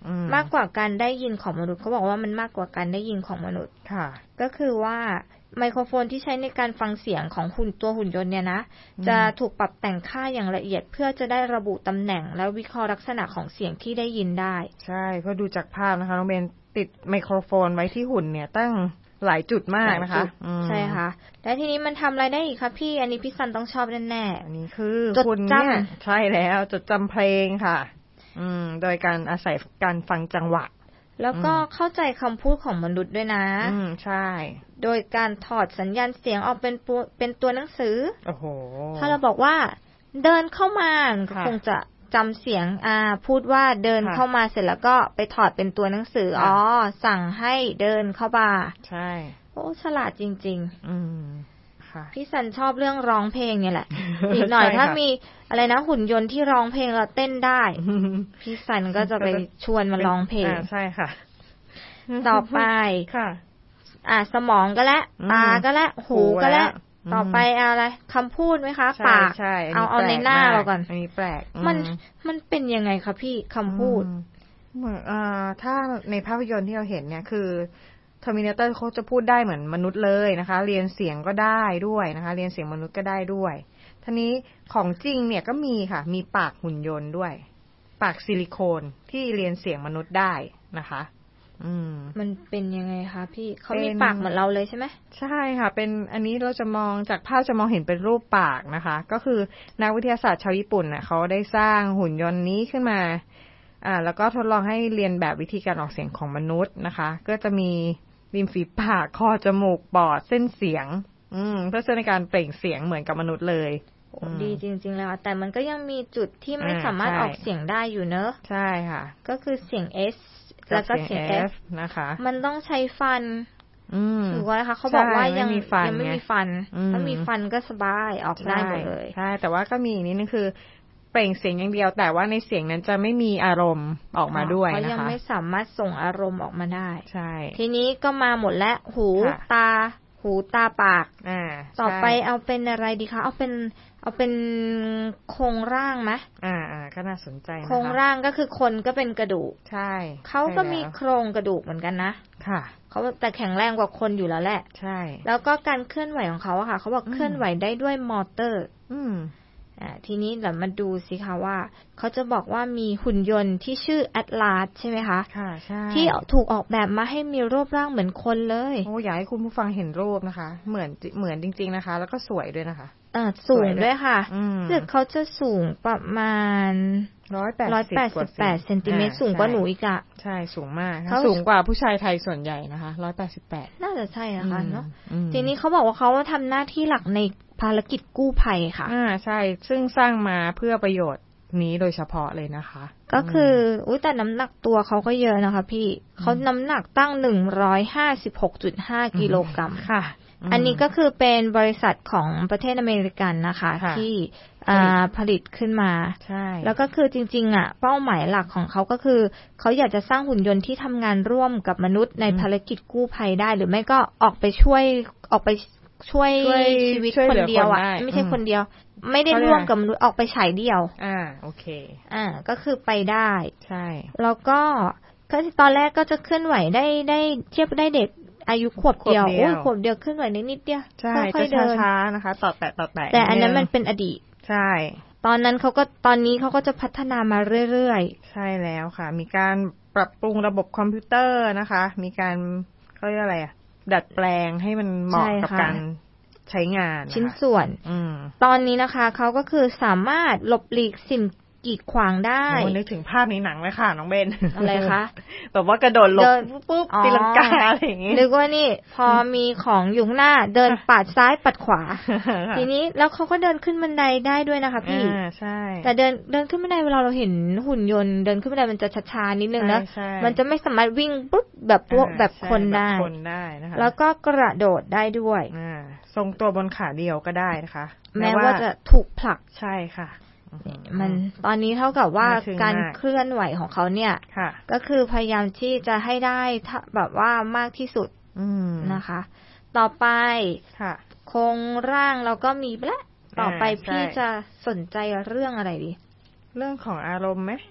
มากกว่าการได้ยินของมนุษย์เขาบอกว่ามันมากกว่าการได้ยินของมนุษย์ค่ะก็คือว่าไมโครโฟนที่ใช้ในการฟังเสียงของหุ่นตัวหุ่นยนต์เนี่ยนะจะถูกปรับแต่งค่าอย่างละเอียดเพื่อจะได้ระบุตำแหน่งและวิเคราะห์ลักษณะของเสียงที่ได้ยินได้ใช่เพราะดูจากภาพนะคะน้องเบนติดไมโครโฟนไว้ที่หุ่นเนี่ยตั้งหลายจุดมากนะคะใช่ค่ะแล้วทีนี้มันทำอะไรได้อีกคะพี่อันนี้พี่ซันต้องชอบแน่ๆอันนี้คือคุณเนี่ยใช่แล้วจดจำเพลงค่ะอืมโดยการอาศัยการฟังจังหวะแล้วก็เข้าใจคำพูดของมนุษย์ด้วยนะอืมใช่โดยการถอดสัญญาณเสียงออกเป็นเป็นตัวหนังสือโอ้โหถ้าเราบอกว่าเดินเข้ามาก็คงจะจำเสียงอ่าพูดว่าเดินเข้ามาเสร็จแล้วก็ไปถอดเป็นตัวหนังสืออ๋อสั่งให้เดินเข้ามาใช่โอ้ฉลาดจริงๆอืมค่ะพี่สันชอบเรื่องร้องเพลงเนี่ยแหละ อีกหน่อยถ้ามีอะไรนะหุ่นยนต์ที่ร้องเพลงแล้วเต้นได้พี่สันก็จะไปชวนมาร้องเพลงใช่ค่ะต่อไปค่ะอ่าสมองก็แล้วตาก็แล้วหูก็แล้วต่อไปเอาอะไรคำพูดไหมคะปากเอาเอาในหน้าเราก่อนอันนี้แปลกมันมันเป็นยังไงคะพี่คำพูดเหมือนอ่าถ้าในภาพยนตร์ที่เราเห็นเนี่ยคือTerminator เขาจะพูดได้เหมือนมนุษย์เลยนะคะเรียนเสียงก็ได้ด้วยนะคะเรียนเสียงมนุษย์ก็ได้ด้วยทีนี้ของจริงเนี่ยก็มีค่ะมีปากหุ่นยนต์ด้วยปากซิลิโคนที่เรียนเสียงมนุษย์ได้นะคะอืมมันเป็นยังไงคะพี่เขามีปากเหมือนเราเลยใช่ไหมใช่ค่ะเป็นอันนี้เราจะมองจากภาพจะมองเห็นเป็นรูปปากนะคะก็คือนักวิทยาศาสตร์ชาวญี่ปุ่นน่ะเขาได้สร้างหุ่นยนต์นี้ขึ้นมาอ่าแล้วก็ทดลองให้เรียนแบบวิธีการออกเสียงของมนุษย์นะคะก็จะมีริมฝีปากคอจมูกปอดเส้นเสียงอืมเพื่อช่วยในการเปล่งเสียงเหมือนกับมนุษย์เลยดีจริงๆแล้วแต่มันก็ยังมีจุดที่ไม่สามารถออกเสียงได้อยู่เนอะใช่ค่ะก็คือเสียง S แล้วก็เสียง F นะคะมันต้องใช้ฟันถือว่านะคะเขาบอกว่ายังยังไม่มีฟันถ้ามีฟันก็สบายออกได้หมดเลยใช่แต่ว่าก็มีนิดนึงคือเปล่งเสียงอย่างเดียวแต่ว่าในเสียงนั้นจะไม่มีอารมณ์ออกมาด้วยนะคะเขายังไม่สามารถส่งอารมณ์ออกมาได้ใช่ทีนี้ก็มาหมดแล้วหูตาหูตาปากอ่าต่อไปเอาเป็นอะไรดีคะเอาเป็นเอาเป็นโครงร่างไหมอ่าอ่าก็น่าสนใจนะคะโครงร่างก็คือคนก็เป็นกระดูกใช่เขาก็มีโครงกระดูกเหมือนกันนะค่ะเขาแต่แข็งแรงกว่าคนอยู่แล้วแหละใช่แล้วก็การเคลื่อนไหวของเขาอะค่ะเขาบอกเคลื่อนไหวได้ด้วยมอเตอร์อืมอ่าทีนี้เรามาดูสิคะว่าเขาจะบอกว่ามีหุ่นยนต์ที่ชื่อแอตลาสใช่ไหมคะค่ะใช่ที่ถูกออกแบบมาให้มีรูปร่างเหมือนคนเลยโอ้อยากให้คุณผู้ฟังเห็นรูปนะคะเหมือนเหมือนจริงๆนะคะแล้วก็สวยด้วยนะคะอ่าสูงด้วยค่ะรู้สึกเขาจะสูงประมาณร้อยแปดสิบแปดเซนติเมตรสูงกว่าหนูอีกอะใช่สูงมากสูงกว่าผู้ชายไทยส่วนใหญ่นะคะร้อยแปดสิบแปดน่าจะใช่นะคะเนาะทีนี้เขาบอกว่าเขาทำหน้าที่หลักในภารกิจกู้ภัยค่ะอ่าใช่ซึ่งสร้างมาเพื่อประโยชน์นี้โดยเฉพาะเลยนะคะก็คืออุ้ยแต่น้ำหนักตัวเขาก็เยอะนะคะพี่เขาน้ำหนักตั้งหนึ่งร้อยห้าสิบหกจุดห้ากิโลกรัมค่ะอันนี้ก็คือเป็นบริษัทของประเทศอเมริกันนะคะที่ผลิตขึ้นมาใช่แล้วก็คือจริงๆอ่ะเป้าหมายหลักของเขาก็คือเขาอยากจะสร้างหุ่นยนต์ที่ทำงานร่วมกับมนุษย์ในภารกิจกู้ภัยได้หรือไม่ก็ออกไปช่วยออกไปช่วยชีวิตคนเดียวอ่ะไม่ใช่คนเดียวไม่ได้ร่วมกับมนุษย์ออกไปฉายเดียวอ่าโอเคอ่าก็คือไปได้ใช่แล้วก็ก็ตอนแรกก็จะเคลื่อนไหวได้ได้เทียบได้เด็กอายุขวบเดียวโอ้ยขวบเดียวเคลื่อนไหวนิดเดียวใช่จะช้าๆนะคะต่อแตะต่อแตะแต่อันนั้นมันเป็นอดีตใช่ตอนนั้นเขาก็ตอนนี้เขาก็จะพัฒนามาเรื่อยๆใช่แล้วค่ะมีการปรับปรุงระบบคอมพิวเตอร์นะคะมีการเขาเรียกอะไรอ่ะดัดแปลงให้มันเหมาะกับการใช้งานชิ้นส่วนตอนนี้นะคะเขาก็คือสามารถหลบหลีกสิ่งกีดขวางได้โอ้นึกถึงภาพในหนังเลยค่ะน้องเบนอะไรคะแบบว่ากระโดดหลบปุ๊บตีลังกาอะไรอย่างงี้นึกว่านี่พอมีของอยู่ข้างหน้าเดินปัดซ้ายปัดขวาทีนี้แล้วเขาก็เดินขึ้นบันไดได้ด้วยนะคะพี่ใช่แต่เดินเดินขึ้นบันไดเวลาเราเห็นหุ่นยนต์เดินขึ้นบันไดมันจะช้าๆนิดนึงนะมันจะไม่สามารถวิ่งปุ๊บแบบพวกแบบคนได้แล้วก็กระโดดได้ด้วยทรงตัวบนขาเดียวก็ได้นะคะแม้ว่าจะถูกผลักใช่ค่ะมันตอนนี้เท่ากับว่าการเคลื่อนไหวของเขาเนี่ยก็คือพยายามที่จะให้ได้แบบว่ามากที่สุดนะคะต่อไปโครงร่างเราก็มีไปแล้วต่อไปพี่จะสนใจเรื่องอะไรดีเรื่องของอารมณ์ไหมอ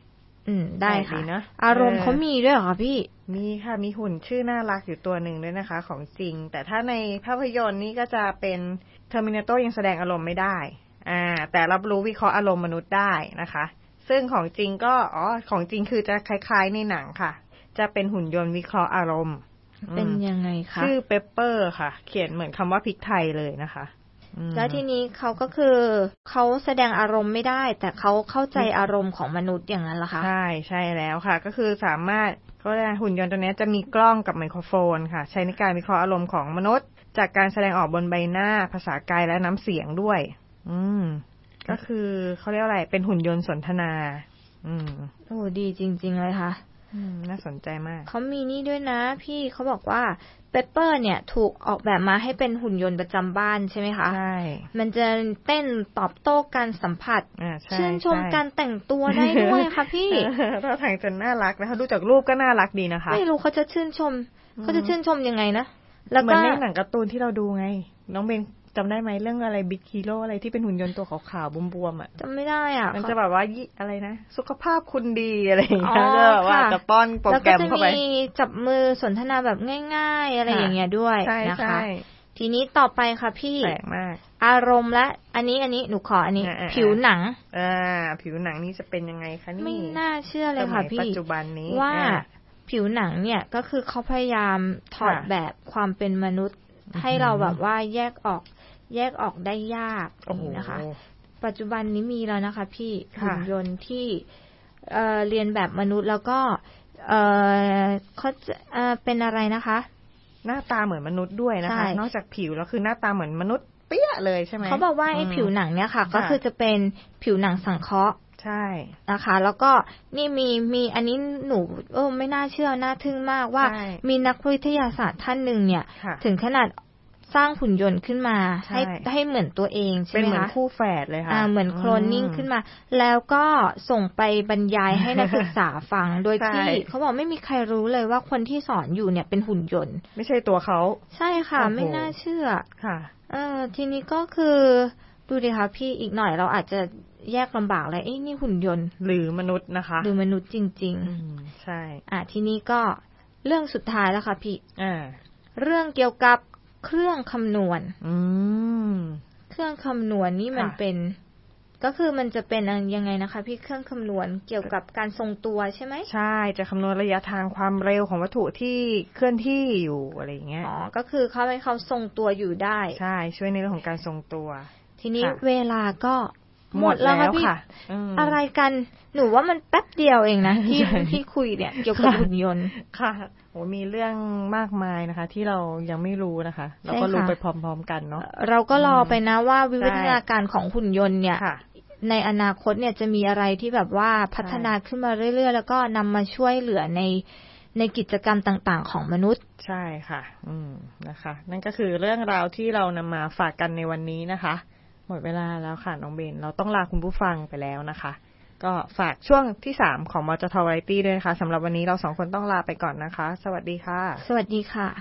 อืมได้ค่ะนะอารมณ์เขามีด้วยเหรอคะพี่มีค่ะมีหุ่นชื่อน่ารักอยู่ตัวหนึ่งด้วยนะคะของจริงแต่ถ้าในภาพยนตร์นี่ก็จะเป็นเทอร์มินาโตยังแสดงอารมณ์ไม่ได้อ่าแต่รับรู้วิเคราะห์อารมณ์มนุษย์ได้นะคะซึ่งของจริงก็อ๋อของจริงคือจะคล้ายๆในหนังค่ะจะเป็นหุ่นยนต์วิเคราะห์อารมณ์เป็นยังไงคะชื่อเปปเปอร์ค่ะเขียนเหมือนคำว่าพริกไทยเลยนะคะแล้วทีนี้เขาก็คือเขาแสดงอารมณ์ไม่ได้แต่เขาเข้าใจอารมณ์ของมนุษย์อย่างนั้นเหรอคะใช่ใช่แล้วค่ะก็คือสามารถก็ได้หุ่นยนต์ตัวนี้จะมีกล้องกับไมโครโฟนค่ะใช้ในการวิเคราะห์อารมณ์ของมนุษย์จากการแสดงออกบนใบหน้าภาษากายและน้ำเสียงด้วยอืมก็คือเขาเรียกอะไรเป็นหุ่นยนต์สนทนาอืมโอ้ดีจริงๆเลยค่ะอืมน่าสนใจมากเขามีนี่ด้วยนะพี่เขาบอกว่าเปปเปอร์เนี่ยถูกออกแบบมาให้เป็นหุ่นยนต์ประจำบ้านใช่ไหมคะใช่มันจะเต้นตอบโต้การสัมผัสชื่นชมการแต่งตัวได้ด้วยค่ะพี่ท่าทางจะน่ารักนะคะดูจากรูปก็น่ารักดีนะคะไม่รู้เขาจะชื่นชมเขาจะชื่นชมยังไงนะแล้วก็เหมือนในหนังการ์ตูนที่เราดูไงน้องเบนจำได้ไหมเรื่องอะไรบิ๊กฮีโร่อะไรที่เป็นหุ่นยนต์ตัวขาวๆบวมๆอ่ะจำไม่ได้อ่ะมันจะแบบว่าอะไรนะสุขภาพคุณดีอะไรอย่างเงี้ยจะแบบว่าจะป้อนโปรแกรมเข้าไปแล้วก็จะมีจับมือสนทนาแบบง่ายๆอะไรอย่างเงี้ยด้วยนะคะทีนี้ต่อไปค่ะพี่แปลกมากอารมณ์และอันนี้อันนี้หนูขออันนี้ผิวหนังอ่าผิวหนังนี่จะเป็นยังไงคะนี่ไม่น่าเชื่อเลยค่ะพี่ปัจจุบันนี้ว่าผิวหนังเนี่ยก็คือเขาพยายามถอดแบบความเป็นมนุษย์ให้เราแบบว่าแยกออกแยกออกได้ยากนี่นะคะปัจจุบันนี้มีแล้วนะคะพี่หุ่นยนต์ที่เอ่อเรียนแบบมนุษย์แล้วก็เอ่อเขาจะเอ่อเป็นอะไรนะคะหน้าตาเหมือนมนุษย์ด้วยนะคะนอกจากผิวแล้วคือหน้าตาเหมือนมนุษย์เปี้ยเลยใช่ไหมเขาบอกว่าไอ้ผิวหนังเนี่ยค่ะก็คือจะเป็นผิวหนังสังเคราะห์ใช่นะคะแล้วก็นี่มีมีอันนี้หนูเออไม่น่าเชื่อน่าทึ่งมากว่ามีนักวิทยาศาสตร์ท่านหนึ่งเนี่ยถึงขนาดสร้างหุ่นยนต์ขึ้นมาให้ให้เหมือนตัวเองใช่ไหมคะเป็นเหมือนคู่แฝดเลยค่ะอ่าเหมือนโคลนนิ่งขึ้นมาแล้วก็ส่งไปบรรยายให้นักศึกษาฟังโดยที่เขาบอกไม่มีใครรู้เลยว่าคนที่สอนอยู่เนี่ยเป็นหุ่นยนต์ไม่ใช่ตัวเขาใช่ค่ะไม่น่าเชื่อค่ะเออทีนี้ก็คือดูดิค่ะพี่อีกหน่อยเราอาจจะแยกลำบากเลยเอ้ยนี่หุ่นยนต์หรือมนุษย์นะคะหรือมนุษย์จริงๆใช่อ่ะทีนี้ก็เรื่องสุดท้ายแล้วค่ะพี่อ่าเรื่องเกี่ยวกับเครื่องคำนวณอืมเครื่องคำนวณนี่มันเป็นก็คือมันจะเป็นยังไงนะคะพี่เครื่องคำนวณเกี่ยวกับการทรงตัวใช่ไหมใช่จะคำนวณระยะทางความเร็วของวัตถุที่เคลื่อนที่อยู่อะไรอย่างเงี้ยอ๋อก็คือเขาให้เขาทรงตัวอยู่ได้ใช่ช่วยในเรื่องของการทรงตัวทีนี้เวลาก็หมดแล้วค่ะอะไรกันหนูว่ามันแป๊บเดียวเองนะที่ที่คุยเนี่ยเกี่ยวกับหุ่นยนต์ค่ะโอ้มีเรื่องมากมายนะคะที่เรายังไม่รู้นะคะเราก็รู้ไปพร้อมๆกันเนาะเราก็รอไปนะว่าวิวัฒนาการของหุ่นยนต์เนี่ยในอนาคตเนี่ยจะมีอะไรที่แบบว่าพัฒนาขึ้นมาเรื่อยๆแล้วก็นำมาช่วยเหลือในในกิจกรรมต่างๆของมนุษย์ใช่ค่ะอืมนะคะนั่นก็คือเรื่องราวที่เรานำมาฝากกันในวันนี้นะคะหมดเวลาแล้วค่ะน้องเบนเราต้องลาคุณผู้ฟังไปแล้วนะคะก็ฝากช่วงที่สามของมจท Variety ด้วยนะคะสำหรับวันนี้เราสองคนต้องลาไปก่อนนะคะสวัสดีค่ะสวัสดีค่ะ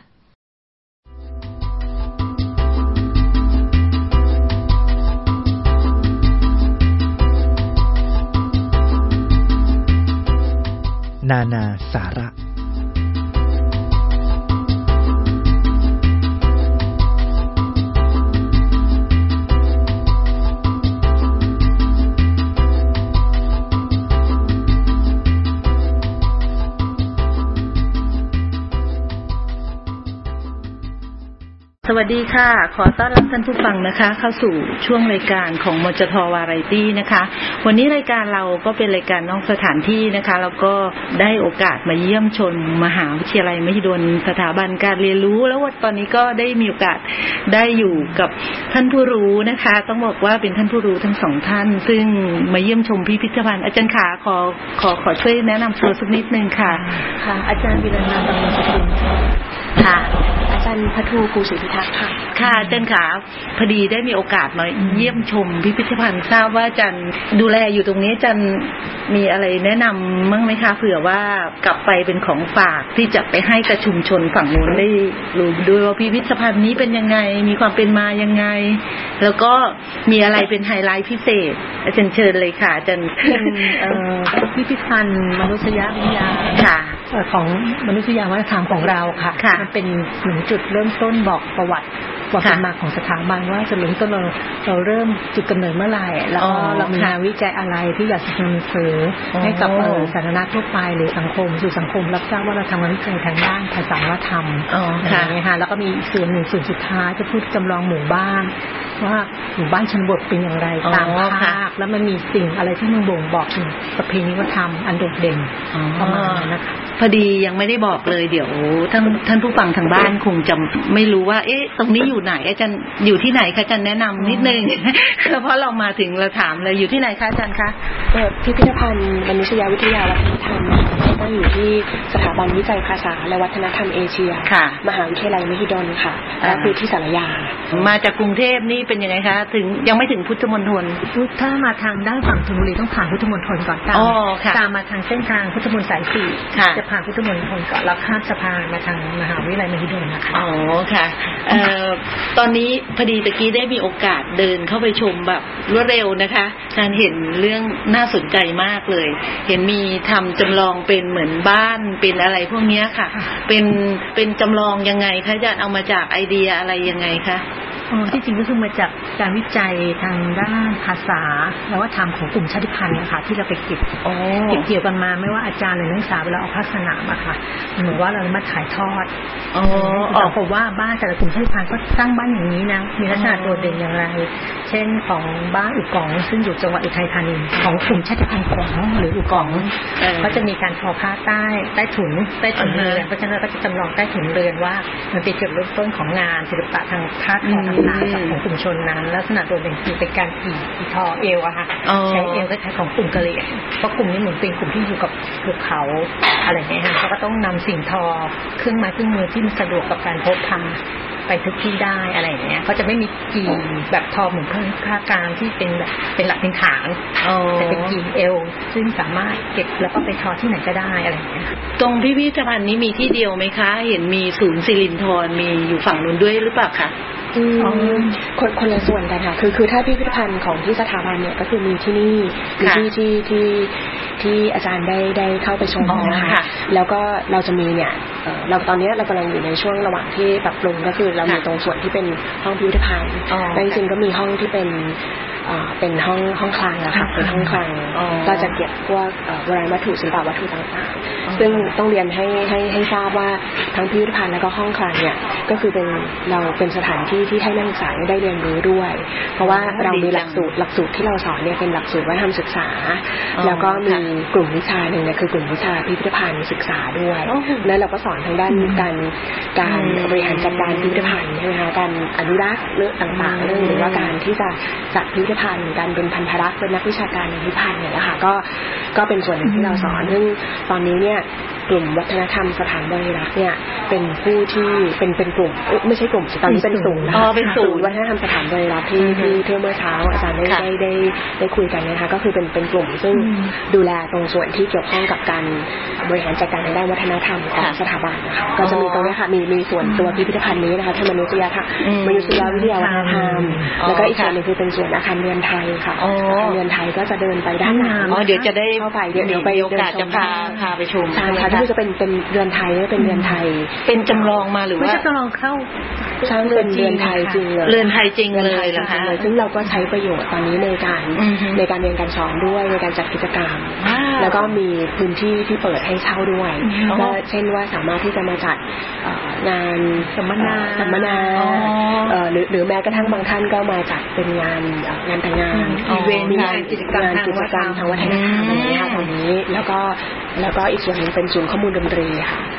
นานาสาระสวัสดีค่ะขอต้อนรับท่านผู้ฟังนะคะเข้าสู่ช่วงรายการของมจท Variety นะคะวันนี้รายการเราก็เป็นรายการนอกสถานที่นะคะแล้วก็ได้โอกาสมาเยี่ยมชมมหาวิทยาลัยมหิดลสถาบันการเรียนรู้แล้วตอนนี้ก็ได้มีโอกาสได้อยู่กับท่านผู้รู้นะคะต้องบอกว่าเป็นท่านผู้รู้ทั้งสองท่านซึ่งมาเยี่ยมชมพิพิธภัณฑ์อาจารย์ขาขอขอขอช่วยแนะนำตัวสักนิดนึงค่ะค่ะอาจารย์วิรนันท์ดำรงสกุลค่ะอาจารย์พัทูภูศรีพิทักษ์ค่ะค่ะอาจารย์ขาพอดีได้มีโอกาสมาเยี่ยมชมพิพิธภัณฑ์ทราบว่าอาจารย์ดูแลอยู่ตรงนี้อาจารย์มีอะไรแนะนำมั้งไหมคะเผื่อว่ากลับไปเป็นของฝากที่จะไปให้กับชุมชนฝั่งนู้นได้รู้ด้วยว่าพิพิธภัณฑ์นี้เป็นยังไงมีความเป็นมายังไงแล้วก็มีอะไรเป็นไฮไลท์พิเศษอาจารย์เชิญเลยค่ะอาจารย์พิพิธภัณฑ์มนุษยวิทยาค่ะของมนุษยวัฒนธรรมของเราค่ะมันเป็นถึงจุดเริ่มต้นบอกประวัติความเป็นมาของสถาบันว่าจะเริ่มต้นเราเราเริ่มจุดกำเนิดเมื่อไหร่แล้วเรามีงานวิจัยอะไรที่อยากจะนำเสนอให้กับสาธารณะทั่วไปหรือสังคมสู่สังคมรับทราบว่าเราทำงานวิจัยทางด้านภาษาวัฒนธรรมอย่างนี้ค่ะแล้วก็มีส่วนหนึ่งส่วนสุดท้ายจะพูดจำลองหมู่บ้านว่าหมู่บ้านชนบทเป็นอย่างไรตามภาคแล้วมันมีสิ่งอะไรที่มันบ่งบอกถึงประเพณีวัฒนธรรมอันโดดเด่นประมาณนั้นนะคะพอดียังไม่ได้บอกเลยเดี๋ยวท่านท่านผู้ฟังทางบ้านคงจะไม่รู้ว่าเอ๊ะตรงนี้อยู่ไหนอาจารย์อยู่ที่ไหนคะอาจารย์แนะนำนิดนึงเพราะเรามาถึงเราถามเลยอยู่ที่ไหนคะอาจารย์คะพิพิธภัณฑ์มนุษยวิทยาวัฒนธรรมตั้งอยู่ที่สถาบันวิจัยภาษาและวัฒนธรรมเอเชียมหาวิทยาลัยมหิดลค่ะและคือที่สารยามาจากกรุงเทพนี่เป็นยังไงคะถึงยังไม่ถึงพุทธมณฑลถ้ามาทางด้านฝั่งธนบุรีต้องผ่านพุทธมณฑลก่อนตามตามมาทางเส้นทางพุทธมณฑลสายสี่จะผ่านพุทธมณฑลก่อนแล้วข้ามสะพานมาทางมหาวิทยาลัยมหิดลนะคะอ๋อค่ะเอ่อตอนนี้พอดีตะกี้ได้มีโอกาสเดินเข้าไปชมแบบรวดเร็วนะคะการเห็นเรื่องน่าสนใจมากเลยเห็นมีทำจำลองเป็นเหมือนบ้านเป็นอะไรพวกนี้ค่ะเป็นเป็นจำลองยังไงคะอาจารย์เอามาจากไอเดียอะไรยังไงคะอ๋อที่จริงก็คือมาจากการวิจัยทางด้านภาษาและวัฒนธรรมของกลุ่มชาติพันธุ์นะคะที่เราไปเก็บเก็บเกี่ยวกันมาไม่ว่าอาจารย์หรือนักศึกษาเวลาออกภาคสนามอะค่ะเหมือนว่าเรามาถ่ายทอดอ๋อออกว่าบ้านแต่ละกลุ่มชาติพันธุ์ก็สร้างบ้านอย่างนี้นะมีลักษณะโดดเด่นอย่างไรเช่นของบ้านอุกองซึ่งอยู่จังหวัดอุทัยธานีของกลุ่มชาติพันธุ์ของหรืออุกองก็จะมีการทอผ้าใต้ใต้ถุนใต้ถุนเรือนเพราะฉะนั้นก็จะจำลองใต้ถุนเรือนว่ามันเป็นจุดเริ่มต้นของงานศิลปะทางผ้าทอของกลุ่มชนนั้นลักษณะโดดเด่นคือเป็นการขี่ทอเอวอะค่ะใช้เอวคล้ายๆของกลุ่มกะเหรี่ยงเพราะกลุ่มนี้เหมือนเป็นกลุ่มที่อยู่กับภูเขาอะไรเงี้ยค่ะเขาก็ต้องนำสิ่งทอเครื่องไม้เครื่องมือที่มันสะดวกกับการพกพาไปทุกที่ได้อะไรอย่างเงี้ยเขาจะไม่มีกี่แบบทอเหมือนเครื่องผ้ากางที่เป็นแบบเป็นหลักเป็นฐานแต่เป็นกี่เอวซึ่งสามารถเก็บแล้วก็ไปทอที่ไหนก็ได้อะไรอย่างเงี้ยตรงพิพิธภัณฑ์นี้มีที่เดียวไหมคะเห็นมีศูนย์สิรินธรมีอยู่ฝั่งนู้นด้วยหรือเปล่าคะคนคนละส่วนกันค่ะคือคือถ้าพิพิธภัณฑ์ของที่สถาบันเนี่ยก็คือมีที่นี่มีที่ที่ที่ที่อาจารย์ได้ได้เข้าไปชมนะคะแล้วก็เราจะมีเนี่ยเราตอนนี้เรากำลังอยู่ในช่วงระหว่างที่ปรับปรุงก็คือเรามีตรงส่วนที่เป็นห้องพิพิธภัณฑ์แต่จริงๆก็มีห้องที่เป็นเป็นห้องห้องคลังนะคะเป็นห้องคลังก็จะเก็บพวกโบราณวัตถุศิลปวัตถุต่างๆซึ่งต้องเรียนให้ให้ให้ทราบว่าทั้งพิพิธภัณฑ์และก็ห้องคลังเนี่ยก็คือเป็นเราเป็นสถานที่ที่ให้นักศึกษาได้เรียนรู้ด้วยเพราะว่าเรามีหลักสูตรหลักสูตรที่เราสอนเนี่ยเป็นหลักสูตรวัฒนธรรมศึกษาแล้วก็มีกลุ่มวิชาหนึ่งเนี่ยคือกลุ่มวิชาพิพิธภัณฑ์ศึกษาด้วยแล้วเราก็สอนทางด้านการการบริหารจัดการพิพิธภัณฑ์ใช่ไหมคะการอนุรักษ์เรื่องต่างๆเรื่องหรือว่าการที่จะจัดพิพิธภัณฑ์การเป็นพันธรักษ์เป็นนักวิชาการในพิพิธภัณฑ์เนี่ยนะคะก็ก็เป็นส่วนหนึ่งที่เราสอนซึ่งตอนนี้เนี่ยกลุ่มวัฒนธรรมสถานบริรักษ์เนี่ยเป็นผู้ที่เป็นเป็นกลุ่มไม่ใช่กลุ่มตอนนี้เป็นศูนย์นะคะเป็นศูนย์วัฒนธรรมสถานบริรักษ์ที่ที่ที่เมื่อเช้าอาจารย์ได้ได้ได้ได้คุยกันนะคะก็คือเป็นเป็นกลุ่มซึ่งดูแลตรงส่วนที่เกี่ยวข้องกับการบริหารจัดการในด้านวัฒนธรรมของสถาบันนะคะก็จะมีตรงนี้ค่ะมีมีส่วนตัวพิพิธภัณฑ์นี้นะคะที่มนุษยธรรมมนุษยวิทยาวัฒนธรรมแล้วก็อีกส่วนนึงคือเป็นส่วนอาคารเรือนไทยค่ะเรือนไทยก็จะเดินไปด้านหน้าอ๋อเดี๋ยวจะได้เข้าไปเดี๋ยวไปโอกาสจะพาพาไปชมใช่ค่ะที่จะเป็นเป็นเรือนไทยเป็นเรือนไทยเป็นจำลองมาหรือว่าไม่ใช่จำลองเข้าใช่เป็นเรือนไทยจริงเลยเรือนไทยจริงเลยเหรอคะซึ่งเราก็ใช้ประโยชน์ตอนนี้ในการในการเรียนการสอนด้วยในการจัดกิจกรรมแล้วก็มีพื้นที่ที่เปิดให้เช่าด้วยก็เช่นว่าสามารถที่จะมาจัดงานสัมมนาสัมมนาหรือหรือแม้กระทั่งบางท่านก็มาจัดเป็นงานงานแต่งงานอีเวนต์งานกิจกรรมกิจกรรมทางวัฒนธรรมอะไรอย่างเงี้ยค่ะตรงนี้แล้วก็แล้วก็อีกส่วนนึงเป็นศูนย์ข้อมูลดนตรีค่ะ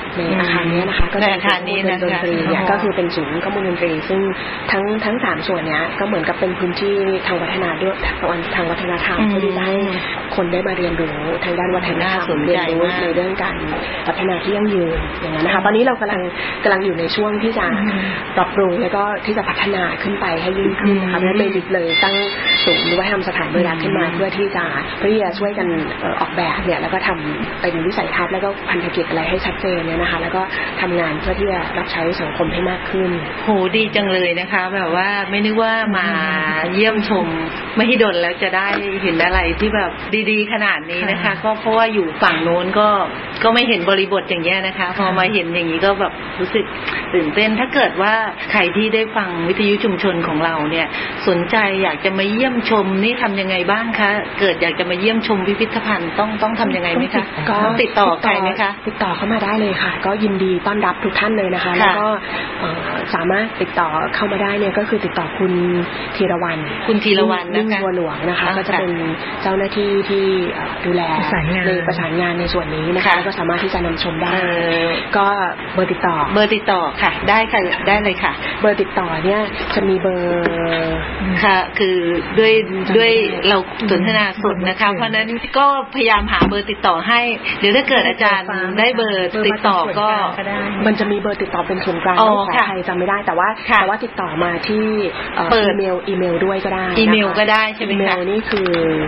ในอาคารนี้นะคะก็เป็นอาคารนี้ดนตรีเนี่ยก็คือเป็นศูนย์ข้อมูลดนตรีซึ่งทั้งทั้งสามส่วนเนี้ยก็เหมือนกับเป็นพื้นที่ทางวัฒนธรรมด้วยทางวัฒนธรรมเพื่อที่จะให้คนได้มาเรียนรู้ทางด้านวัฒนธรรมเรียนรู้ในเรื่องการพัฒนาที่ยั่งยืนอย่างนั้นนะคะตอนนี้เรากำลังกำลังอยู่ในช่วงที่จะปรับปรุงแล้วก็ที่จะพัฒนาขึ้นไปให้ยิ่งขึ้นนะคะและเลยเลยตั้งศูนย์วัฒนธรรมสถานบริการขึ้นมาเพื่อที่จะเพื่อที่จะช่วยกันออกแบบเนี่ยแล้วก็ทำเป็นวิสัยทัศน์แล้วก็พันธกิจอะไรให้ชัดเจนเนี่ยนะคะแล้วก็ทำงานเพื่อที่จะรับใช้สังคมให้มากขึ้นโหดีจังเลยนะคะแบบว่าไม่นึกว่ามาเยี่ยมชมมหิดลแล้วจะได้เห็นอะไรที่แบบดีๆขนาดนี้นะคะก็เพราะว่าอยู่ฝั่งโน้นก็ก็ไม่เห็นบริบทอย่างเงี้ยนะคะพอมาเห็นอย่างนี้ก็แบบรู้สึกตื่นเต้นถ้าเกิดว่าใครที่ได้ฟังวิทยุชุมชนของเราเนี่ยสนใจอยากจะมาเยี่ยมชมนี่ทำยังไงบ้างคะเกิดอยากจะมาเยี่ยมชมพิพิธภัณฑ์ต้องต้องทำยังไงไหมคะก็ติดต่อใครไหมคะติดต่อเข้ามาได้เลยค่ะก็ยินดีต้อนรับทุกท่านเลยนะคะแล้วก็สามารถติดต่อเข้ามาได้เนี่ยก็คือติดต่อคุณธีรวรรณคุณธีรวรรณนะคะบัวหลวงนะคะก็จะเป็นเจ้าหน้าที่ที่ดูแลในประสานงานในส่วนนี้นะคะก็สามารถที่จะนำชมได้ก็เบอร์ติดต่อเบอร์ติดต่อค่ะได้ค่ะได้เลยค่ะเบอร์ติดต่อเนี่ยจะมีเบอร์ค่ะคือด้วยด้วยเราสนทนาสดนะคะเพราะนั้นก็พยายามหาเบอร์ติดต่อให้เดี๋ยวถ้าเกิดอาจารย์ได้เบอร์ติดต่อก็มันจะมีเบอร์ติดต่อเป็นส่วนกลางขอใครจำไม่ได้แต่ว่าแต่ว่าติดต่อมาที่อีเมลอีเมลด้วยก็ได้อีเมลก็ได้ใช่ไหมคะอีเมลนี่คือ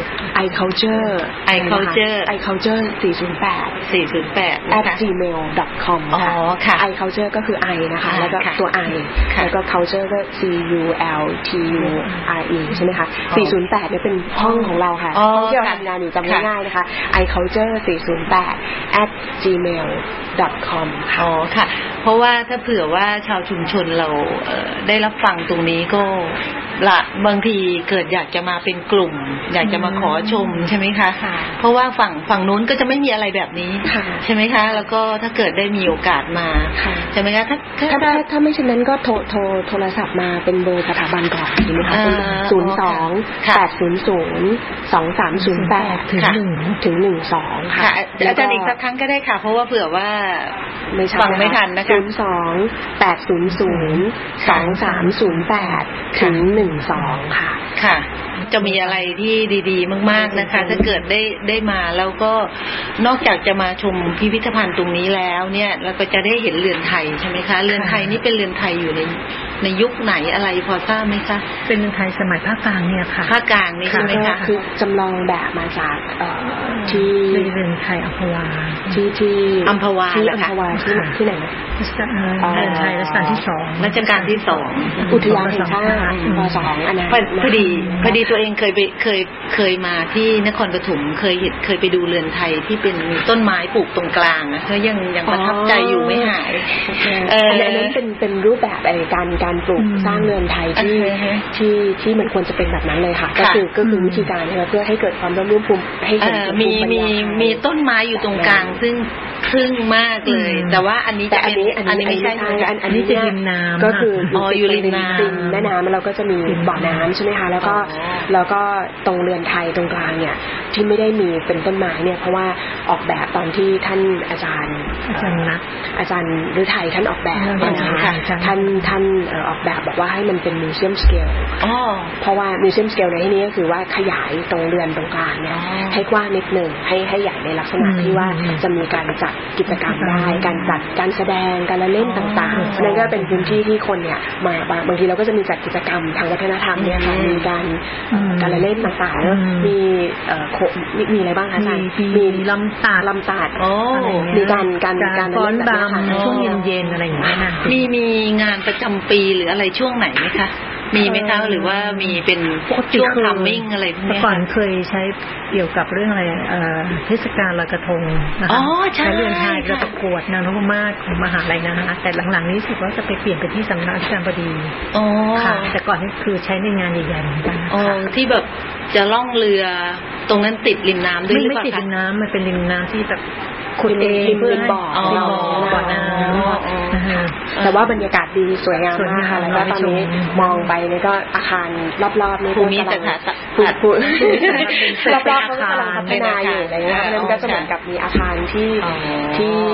iculture iculture iculture สี่ศูนย์แปดสี่ศูนย์แปด at gmail dot com ค่ะ iculture ก็คือ i นะคะแล้วก็ตัว i แล้วก็ culture ก็ c u l t u r e ใช่ไหมคะสี่ศูนย์แปดเนี่ยเป็นห้องของเราค่ะห้องที่เราทำงานอยู่จำง่ายๆนะคะ iculture สี่ศูนย์แปด at gmail dot com อ๋อค่ะเพราะว่าถ้าเผื่อว่าชาวชุมชนเราได้รับฟังตรงนี้ก็ละบางทีเกิดอยากจะมาเป็นกลุ่มอยากจะมาขอชมใช่ไหมคะเพราะว่าฝั่งฝั่งนู้นก็จะไม่มีอะไรแบบนี้ใช่ไหมคะแล้วก็ถ้าเกิดได้มีโอกาสมาใช่ไหมคะถ้าถ้าถ้าถ้าไม่เช่นนั้นก็โทรโทรโทรศัพท์มาเป็นเบอร์สถาบันก่อนดีไหมคะศูนย์สองแปดศูนย์ศูนย์สองสามศูนย์แปดถึงหนึ่งถึงหนึ่งสองค่ะแล้วจะอีกสักครั้งก็ได้ค่ะเพราะว่าเผื่อว่าฟังไม่ทันนะคะศูนย์สองแปดศูนย์ศูนย์สองสามศูนย์แปดถึงหนึ่งสองค่ะค่ะจะมีอะไรที่ดีๆมากๆนะคะถ้าเกิดได้ได้มาแล้วก็นอกจากจะมาชมพิพิธภัณฑ์ตรงนี้แล้วเนี่ยเราก็จะได้เห็นเรือนไทยใช่ไหมคะเรือนไทยนี่เป็นเรือนไทยอยู่ในในยุคไหนอะไรพอทราบไหมคะเป็นเรือนไทยสมัยภาคกลางเนี่ยค่ะภาคกลางนี่ใช่ไหมคะคือจำลองแบบมาจากที่เรือนไทยอัมพวาที่ที่อัมพวาที่อัมพวาที่ที่ไหนนะเรือนไทยรัชกาลที่สองรัชกาลที่สองอุทยานแห่งชาติป.สองอันนั้นพอดีพอดีตัวเองเคยไปเคยเคยมาที่นครปฐมเคยเห็นเคยไปดูเรือนไทยที่เป็นต้นไม้ปลูกตรงกลางนะก็ยังยังประทับใจอยู่ไม่หายเอออันนั้นเป็นเป็นรูปแบบไอ้การการปลูกสร้างเรือนไทยที่ที่ที่มันควรจะเป็นแบบนั้นเลยค่ะก็คือก็คือวิธีการเพื่อให้เกิดความร่วมร่วมภูมิให้เห็นมีมีมีต้นไม้อยู่ตรงกลางซึ่งซึ่งมากเลยแต่ว่าอันนี้จะเป็นอันนี้ไม่ใช่อันนี้จะริมน้ำก็คืออ๋ออยู่ริมน้ำแม่น้ำเราก็จะมีบ่อน้ำใช่ไหมคะแล้วก็แล้วก็ตรงเรือนไทยตรงกลางเนี่ยที่ไม่ได้มีเป็นต้นไม้เนี่ยเพราะว่าออกแบบตอนที่ท่านอาจารย์อาจารย์นะอาจารย์ฤทัยท่านออกแบบนะคะท่านท่านออกแบบบอกว่าให้มันเป็นมิวเซียมสเกลเพราะว่ามิวเซียมสเกลในที่นี้ก็คือว่าขยายตรงเรือนตรงกลางเนี่ยให้กว้างนิดหนึ่งให้ให้ใหญ่ในลักษณะที่ว่าจะมีการจัดกิจกรรมได้การจัดการแสดงการละเล่นต่างๆนั่นก็เป็นพื้นที่ที่คนเนี่ยมาบางทีเราก็จะมีจัดกิจกรรมทางวัฒนธรรมเนี่ยค่ะมีการการละเล่นต่างๆมีเอ่อมีอะไรบ้างคะอาจารย์มีลำตัดลำตัดมีการการการฟ้อนรำช่วงเย็นๆอะไรอย่างเงี้ยนะมีมีงานประจำปีหรืออะไรช่วงไหนไหมคะมีไหมคะหรือว่ามีเป็นช่วงทัมมิ่งอะไรพวกนี้ก่อนเคยใช้เกี่ยวกับเรื่องอะไรเทศกาลลอยกระทงนะคะใช้เรือนไทยเราประกวดนางนพมาศของมหาลัยนะคะแต่หลังๆนี้รู้สึกว่าจะไปเปลี่ยนไปที่สำนักอธิการบดีค่ะแต่ก่อนนี่คือใช้ในงานใหญ่ๆเหมือนกันค่ะที่แบบจะล่องเรือตรงนั้นติดริมน้ำด้วยหรือเปล่าคะไม่ติดริมน้ำมันเป็นริมน้ำที่แบบขุดเองเพื่อบ่อบ่อน้ำแต่ว่าบรรยากาศดีสวยงามมากค่ะแล้วก็ตอนนี้มองไปนี่ก็อาคารรอบๆนี่ก็มีแต่พูดพูดรอบๆเขากำลังพัฒนาอยู่อะไรเงี้ยนั่นก็จะเหมือนกับมีอาคารที่ที่เขาเรียก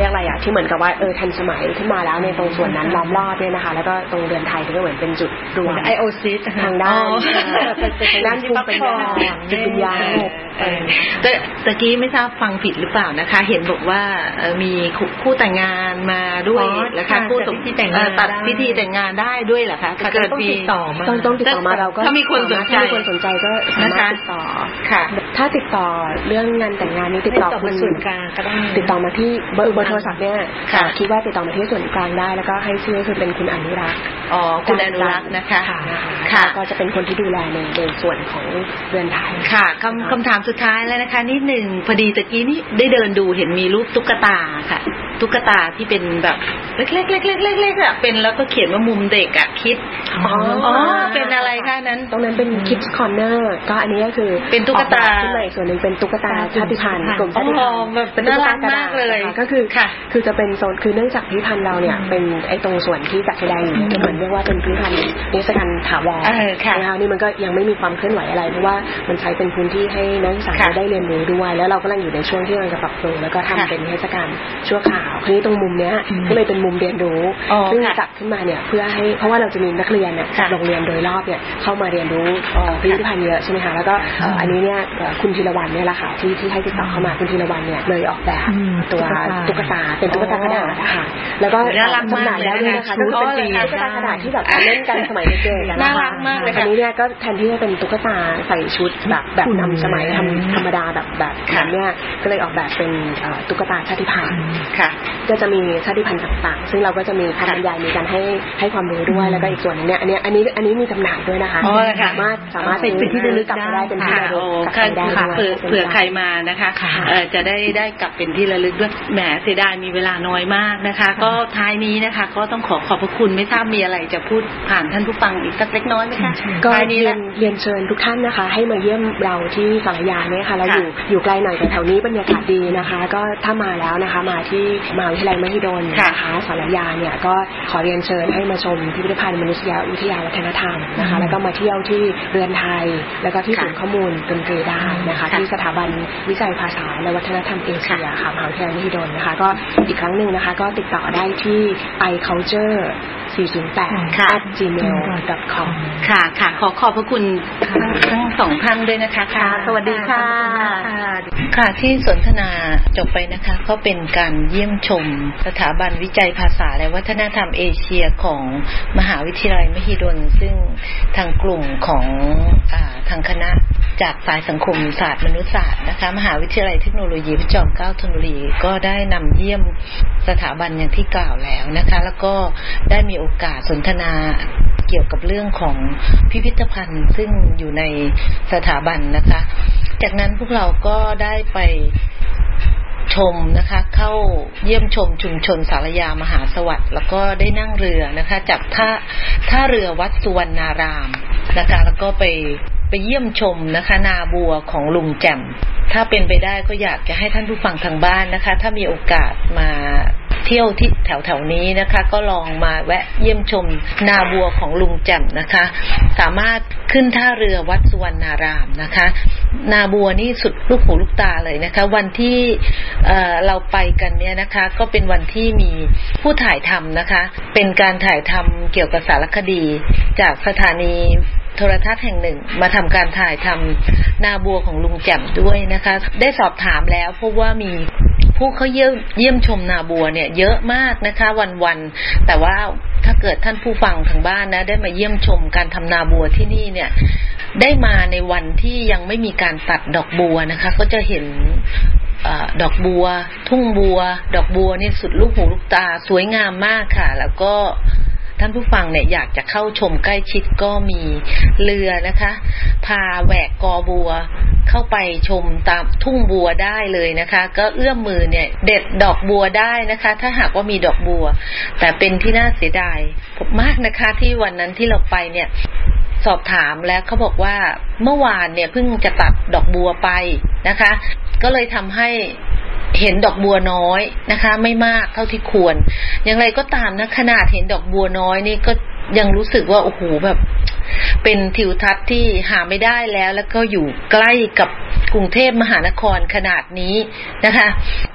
รียกอะไรอ่ะที่เหมือนกับว่าเออทันสมัยขึ้นมาแล้วในตรงส่วนนั้นล้อมรอบเนี่ยนะคะแล้วก็ตรงเรือนไทยก็เหมือนเป็นจุดรวมไอโอซิสทางด้านทางด้านภูมิปัญญาจิตวิญญาณแต่ตะกี้ไม่ทราบฟังผิดหรือเปล่านะคะเห็นบอกว่ามีคู่แต่งงานมาด้วยนะคะคู่พิธีแต่งงานตัดพิธีแต่งงานได้ด้วยเหรอคะเกิดมีต้องต้องติดต่อมาเราก็ถ้ามีคนสนใจมีคนสนใจก็สามารถติดต่อค่ะถ้าติดต่อเรื่องงานแต่งงานนี้ติดต่อคุณส่วนกลางก็ได้ติดต่อมาที่เบอร์เบอร์โทรศัพท์เนี่ยคิดว่าติดต่อมาที่ส่วนกลางได้แล้วก็ให้ชื่อคือเป็นคุณอนุรักษ์อ๋อคุณอนุรักษ์นะคะค่ะก็จะเป็นคนที่ดูแลในในส่วนของเรือนไทยค่ะคำคำถามสุดท้ายแล้วนะคะนิดหนึ่งพอดีตะกี้นี้ได้เดินดูเห็นมีรูปตุ๊กตาค่ะตุ๊กตาที่เป็นแบบเล็กๆๆๆๆๆอ่ะเป็นแล้วก็เขียนว่ามุมเด็กอ่ะคิดอ๋อเป็นอะไรคะนั้นตรงนั้นเป็น Kids Corner ก็อันนี้ก็คือเป็นตุ๊กตาขึ้นมาอีกส่วนนึงเป็นตุ๊กตาชาติพันธุ์กลุ่มชาติพันธุ์เป็นตุ๊กตากระดาษเลยก็คือคือจะเป็นโซนคือเนื่องจากพิพิธภัณฑ์เราเนี่ยเป็นไอ้ตรงส่วนที่จัดแสดงอยู่ก็เหมือนเรียกว่าเป็นพิพิธภัณฑ์นิทรรศการถาวรนะคะนี่มันก็ยังไม่มีความเคลื่อนไหวอะไรเพราะว่ามันใช้เป็นพื้นที่ให้นักศึกษาได้เรียนรู้ด้วยแล้วเรากำลังอยู่ในช่วงที่เราจะปรับปรุงแล้วก็ทำเป็นนิทรรศการชั่วคราวทีนี้ตรงมุมเนี้ยก็เลยเป็นมุมเรียนรู้ซึ่งจัดขึ้นมาเนี่ยเพื่อให้เพราะว่าเราจะมีนักเรียนเนี่ยจากโรงเรียนโดยรอบเนี่ยเข้ามาเรียนรู้พิพิธภัณฑ์เยอะใช่ไหมคะแล้วก็อันนี้เนี่ยคุณธีรวรรณเนี่ยแหละค่ะที่ที่ให้ติดต่อเข้ามาคุณธีรวรรณเนี่ยเลยออกแบบตัวตุ๊กตาเป็นตุ๊กตากระดาษนะคะแล้วก็จำหน่ายแล้วด้วยนะคะก็คือเป็นตุ๊กตากระดาษที่แบบเล่นกันสมัยเด็กๆน่ารักมากเลยค่ะอันนี้เนี่ยก็แทนที่จะเป็นตุ๊กตาใส่ชุดแบบแบบนำสมัยทำธรรมดาแบบแบบเนี่ยก็เลยออกแบบเป็นตุ๊กตาชาติพันธุ์ค่ะก็จะมีชาติพันธุ์ต่างๆซึ่งเราก็จะมีคำบรรยายมีการให้ให้ความรู้ด้วยแล้วก็อีกส่วนนึงเนี่ยอันนี้อันนี้อันนี้มีจำหน่ายด้วยนะคะสามารถสามารถเป็นที่ระลึกกลับได้เป็นที่ระลึกกลับได้เผื่อเผื่อใครมานะคะจะได้ได้กลับเป็นที่ระลึกด้วยแหมเสียดายมีเวลาน้อยมากนะคะก็ท้ายนี้นะคะก็ต้องขอขอบพระคุณไม่ทราบมีอะไรจะพูดผ่านท่านผู้ฟังอีกสักเล็กน้อยไหมคะก็เรียนเรียนเชิญทุกท่านนะคะให้มาเยี่ยมเราที่สารยาเนี่ยค่ะเราอยู่อยู่ไกลหน่อยแต่แถวนี้บรรยากาศดีนะคะก็ถ้ามาแล้วนะคะมาที่มหาวิทยาลัยมหิดลนะคะสารยาเนี่ยก็ขอเรียนเชิญให้มาชมพิพิธภัณฑ์มนุษยวิทยาวัฒนธรรมนะคะแล้วก็มาเที่ยวที่เรือนไทยแล้วก็ที่ศูนย์ข้อมูลดนตรีได้นะคะที่สถาบันวิจัยภาษาและวัฒนธรรมเอเชียค่ะมหาวิทยาลัยมหิดลนะคะก็อีกครั้งหนึ่งนะคะก็ติดต่อได้ที่ i culture สี่ศูนย์แปด at gmail dot com ค่ะค่ะขอขอบพระคุณทั้งสองท่านด้วยนะคะค่ะสวัสดีค่ะค่ะที่สนทนาจบไปนะคะก็เป็นการเยี่ยมชมสถาบันวิจัยภาษาและวัฒนธรรมเอเชียของมหาวิทยาลัยมหิดลซึ่งทางกลุ่มของอ่าทางคณะจากสายสังคมศาสตร์มนุษยศาสตร์นะคะมหาวิทยาลัยเทคโนโลยีพระจอมเกล้าธนบุรีก็ได้นำเยี่ยมสถาบันอย่างที่กล่าวแล้วนะคะแล้วก็ได้มีโอกาสสนทนาเกี่ยวกับเรื่องของพิพิธภัณฑ์ซึ่งอยู่ในสถาบันนะคะจากนั้นพวกเราก็ได้ไปชมนะคะเข้าเยี่ยมชมชุมชนสารยามหาสวัสดิ์แล้วก็ได้นั่งเรือนะคะจากท่าท่าเรือวัดสุวรรณารามนะคะแล้วก็ไปไปเยี่ยมชมนะคะนาบัวของลุงแจ่มถ้าเป็นไปได้ก็อยากจะให้ท่านผู้ฟังทางบ้านนะคะถ้ามีโอกาสมาเที่ยวที่แถวๆนี้นะคะก็ลองมาแวะเยี่ยมชมนาบัวของลุงแจ่มนะคะสามารถขึ้นท่าเรือวัดสุวรรณารามนะคะนาบัวนี่สุดลูกหูลูกตาเลยนะคะวันที่เอ่อเราไปกันเนี่ยนะคะก็เป็นวันที่มีผู้ถ่ายทำนะคะเป็นการถ่ายทำเกี่ยวกับสารคดีจากสถานีโทรทัศน์แห่งหนึ่งมาทำการถ่ายทำนาบัวของลุงแจ่มด้วยนะคะได้สอบถามแล้วเพราะว่ามีผู้เขาเยี่ยมเยี่ยมชมนาบัวเนี่ยเยอะมากนะคะวันๆแต่ว่าถ้าเกิดท่านผู้ฟังทางบ้านนะได้มาเยี่ยมชมการทำนาบัวที่นี่เนี่ยได้มาในวันที่ยังไม่มีการตัดดอกบัวนะคะก็จะเห็นดอกบัวทุ่งบัวดอกบัวนี่สุดลูกหูลูกตาสวยงามมากค่ะแล้วก็ท่านผู้ฟังเนี่ยอยากจะเข้าชมใกล้ชิดก็มีเรือนะคะพาแหวกกอบัวเข้าไปชมตามทุ่งบัวได้เลยนะคะก็เอื้อมมือเนี่ยเด็ดดอกบัวได้นะคะถ้าหากว่ามีดอกบัวแต่เป็นที่น่าเสียดายมากนะคะที่วันนั้นที่เราไปเนี่ยสอบถามแล้วเขาบอกว่าเมื่อวานเนี่ยเพิ่งจะตัดดอกบัวไปนะคะก็เลยทำให้เห็นดอกบัวน้อยนะคะไม่มากเท่าที่ควรอย่างไรก็ตามนะขนาดเห็นดอกบัวน้อยนี่ก็ยังรู้สึกว่าโอ้โหแบบเป็นทิวทัศน์ที่หาไม่ได้แล้วแล้วก็อยู่ใกล้กับกรุงเทพมหานครขนาดนี้นะคะ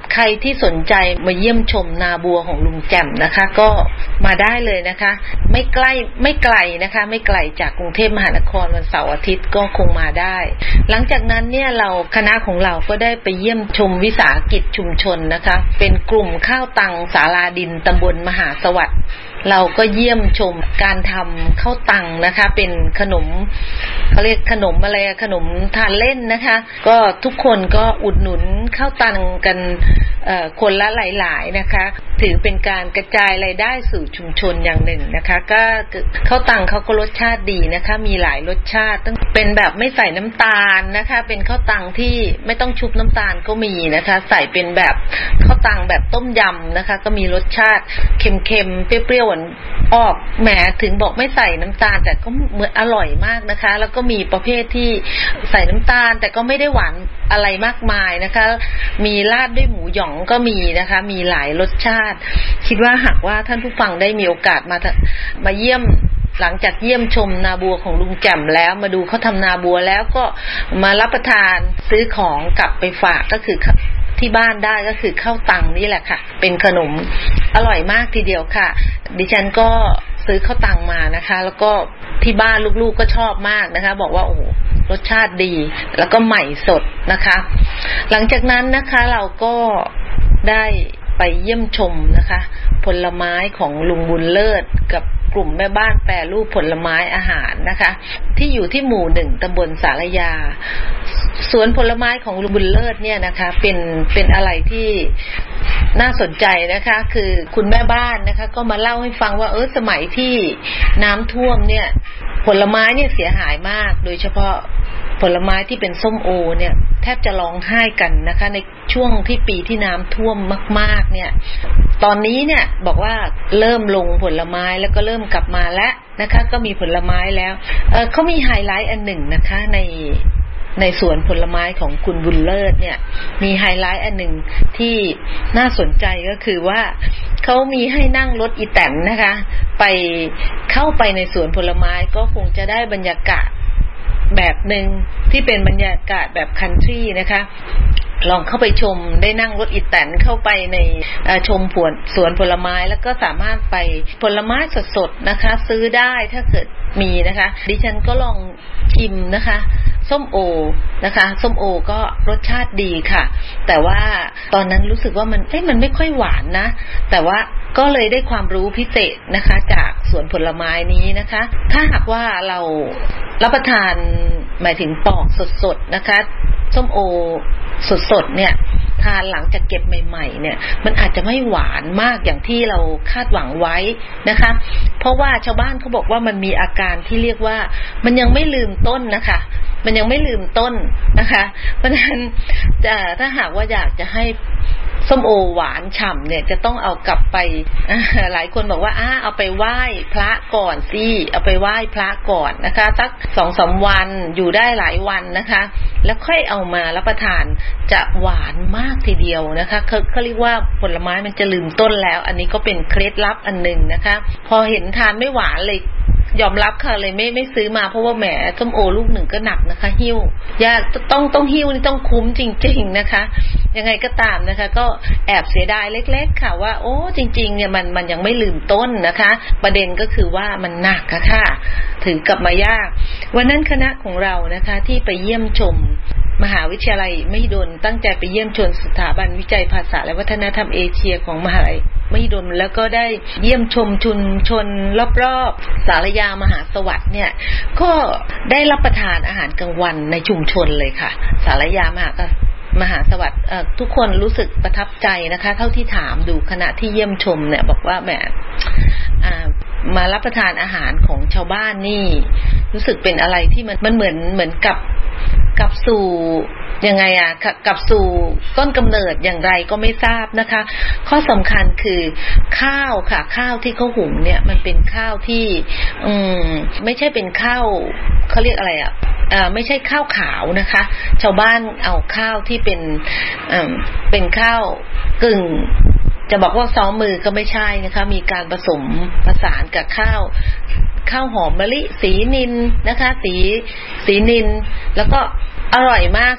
ใครที่สนใจมาเยี่ยมชมนาบัวของลุงแจ่มนะคะก็มาได้เลยนะคะไม่ใกล้ไม่ไกลนะคะไม่ไกลจากกรุงเทพมหานครวันเสาร์อาทิตย์ก็คงมาได้หลังจากนั้นเนี่ยเราคณะของเราก็ได้ไปเยี่ยมชมวิสาหกิจชุมชนนะคะเป็นกลุ่มข้าวตังศาลาดินตำบลมหาสวัสดิ์เราก็เยี่ยมชมการทำข้าวตังนะคะเป็นขนมเขาเรียกขนมอะไรขนมทานเล่นนะคะก็ทุกคนก็อุดหนุนข้าวตังกันเอ่อคนละหลายๆนะคะถือเป็นการกระจายรายได้สู่ชุมชนอย่างหนึ่งนะคะก็ข้าวตังเขาก็รสชาติดีนะคะมีหลายรสชาติเป็นแบบไม่ใส่น้ำตาลนะคะเป็นข้าวตังที่ไม่ต้องชุบน้ำตาลก็มีนะคะใส่เป็นแบบข้าวตังแบบต้มยำนะคะก็มีรสชาติเค็มๆเปรี้ยวๆออกแหมถึงบอกไม่ใส่น้ำตาลแต่ก็เหมือนอร่อยมากนะคะแล้วก็มีประเภทที่ใส่น้ำตาลแต่ก็ไม่ได้หวานอะไรมากมายนะคะมีราดด้วยหมูหยองก็มีนะคะมีหลายรสชาติคิดว่าหากว่าท่านผู้ฟังได้มีโอกาสมามาเยี่ยมหลังจากเยี่ยมชมนาบัวของลุงแจ่มแล้วมาดูเขาทำนาบัวแล้วก็มารับประทานซื้อของกลับไปฝากก็คือที่บ้านได้ก็คือข้าวตังนี่แหละค่ะเป็นขนมอร่อยมากทีเดียวค่ะดิฉันก็ซื้อข้าวตังมานะคะแล้วก็ที่บ้านลูกๆก็ชอบมากนะคะบอกว่าโอ้รสชาติดีแล้วก็ใหม่สดนะคะหลังจากนั้นนะคะเราก็ได้ไปเยี่ยมชมนะคะผลไม้ของลุงบุญเลิศกับกลุ่มแม่บ้านแปรรูปผลไม้อาหารนะคะที่อยู่ที่หมู่หนึ่งตำบลสารยาสวนผลไม้ของลุงบุญเลิศเนี่ยนะคะเป็นเป็นอะไรที่น่าสนใจนะคะคือคุณแม่บ้านนะคะก็มาเล่าให้ฟังว่าเออสมัยที่น้ำท่วมเนี่ยผลไม้เนี่ยเสียหายมากโดยเฉพาะผลไม้ที่เป็นส้มโอเนี่ยแทบจะร้องไห้กันนะคะในช่วงที่ปีที่น้ำท่วมมากๆเนี่ยตอนนี้เนี่ยบอกว่าเริ่มลงผลไม้แล้วก็เริ่มกลับมาแล้วนะคะก็มีผลไม้แล้วเอ่อเขามีไฮไลท์อันหนึ่งนะคะในในสวนผลไม้ของคุณบุญเลิศเนี่ยมีไฮไลท์อันหนึ่งที่น่าสนใจก็คือว่าเขามีให้นั่งรถอีแตนนะคะไปเข้าไปในสวนผลไม้ก็คงจะได้บรรยากาศแบบหนึ่งที่เป็นบรรยากาศแบบคันทรีนะคะลองเข้าไปชมได้นั่งรถอีแตนเข้าไปในชมสวนผลไม้แล้วก็สามารถไปผลไม้สดๆนะคะซื้อได้ถ้าเกิดมีนะคะดิฉันก็ลองชิมนะคะส้มโอนะคะส้มโอก็รสชาติดีค่ะแต่ว่าตอนนั้นรู้สึกว่ามันเอ๊ะมันไม่ค่อยหวานนะแต่ว่าก็เลยได้ความรู้พิเศษนะคะจากสวนผลไม้นี้นะคะถ้าหากว่าเรารับประทานหมายถึงปอกสดๆนะคะส้มโอสดๆเนี่ยทานหลังจากเก็บใหม่ๆเนี่ยมันอาจจะไม่หวานมากอย่างที่เราคาดหวังไว้นะคะเพราะว่าชาวบ้านเขาบอกว่ามันมีอาการที่เรียกว่ามันยังไม่ลืมต้นนะคะมันยังไม่ลืมต้นนะคะเพราะฉะนั้นถ้าหากว่าอยากจะให้ส้มโอหวานฉ่ำเนี่ยจะต้องเอากลับไปหลายคนบอกว่าอ้าเอาไปไหว้พระก่อนสิเอาไปไหว้พระก่อนนะคะสัก สองถึงสาม วันอยู่ได้หลายวันนะคะแล้วค่อยเอามารับประทานจะหวานมากทีเดียวนะคะเขาเขาเรียกว่าผลไม้มันจะลืมต้นแล้วอันนี้ก็เป็นเคล็ดลับอันนึงนะคะพอเห็นทานไม่หวานเลยยอมรับค่ะเลยไม่ไม่ซื้อมาเพราะว่าแหมส้มโอลูกหนึ่งก็หนักนะคะหิ้วยากต้องต้องหิ้วนี่ต้องคุ้มจริงๆนะคะยังไงก็ตามนะคะก็แอบเสียดายเล็กๆค่ะว่าโอ้จริงๆเนี่ยมันมันยังไม่ลืมต้นนะคะประเด็นก็คือว่ามันหนักค่ะค่ะถือกลับมายากวันนั้นคณะของเรานะคะที่ไปเยี่ยมชมมหาวิทยาลัยมหิดลตั้งใจไปเยี่ยมชมสถาบันวิจัยภาษาและวัฒนธรรมเอเชียของมหาวิทยาลัยมหิดลแล้วก็ได้เยี่ยมชมชุมชนรอบๆสารยามหาสวัสดิ์เนี่ยก็ได้รับประทานอาหารกลางวันในชุมชนเลยค่ะสารยามหามหาสวัสดิ์ทุกคนรู้สึกประทับใจนะคะเท่าที่ถามดูคณะที่เยี่ยมชมเนี่ยบอกว่าแหมมารับประทานอาหารของชาวบ้านนี่รู้สึกเป็นอะไรที่มันมันเหมือนเหมือนกับกับสู่ยังไงอ่ะกับสู่ต้นกำเนิดอย่างไรก็ไม่ทราบนะคะข้อสำคัญคือข้าวค่ะข้าวที่เขาหุงเนี่ยมันเป็นข้าวที่อืมไม่ใช่เป็นข้าวเขาเรียกอะไรอ่ะอ่าไม่ใช่ข้าวขาวนะคะชาวบ้านเอาข้าวที่เป็นอ่าเป็นข้าวกึ่งจะบอกว่าซ้อมมือก็ไม่ใช่นะคะมีการผสมผสานกับข้าวข้าวหอมมะลิสีนิลนะคะสีสีนิลแล้วก็อร่อยมากค่ะ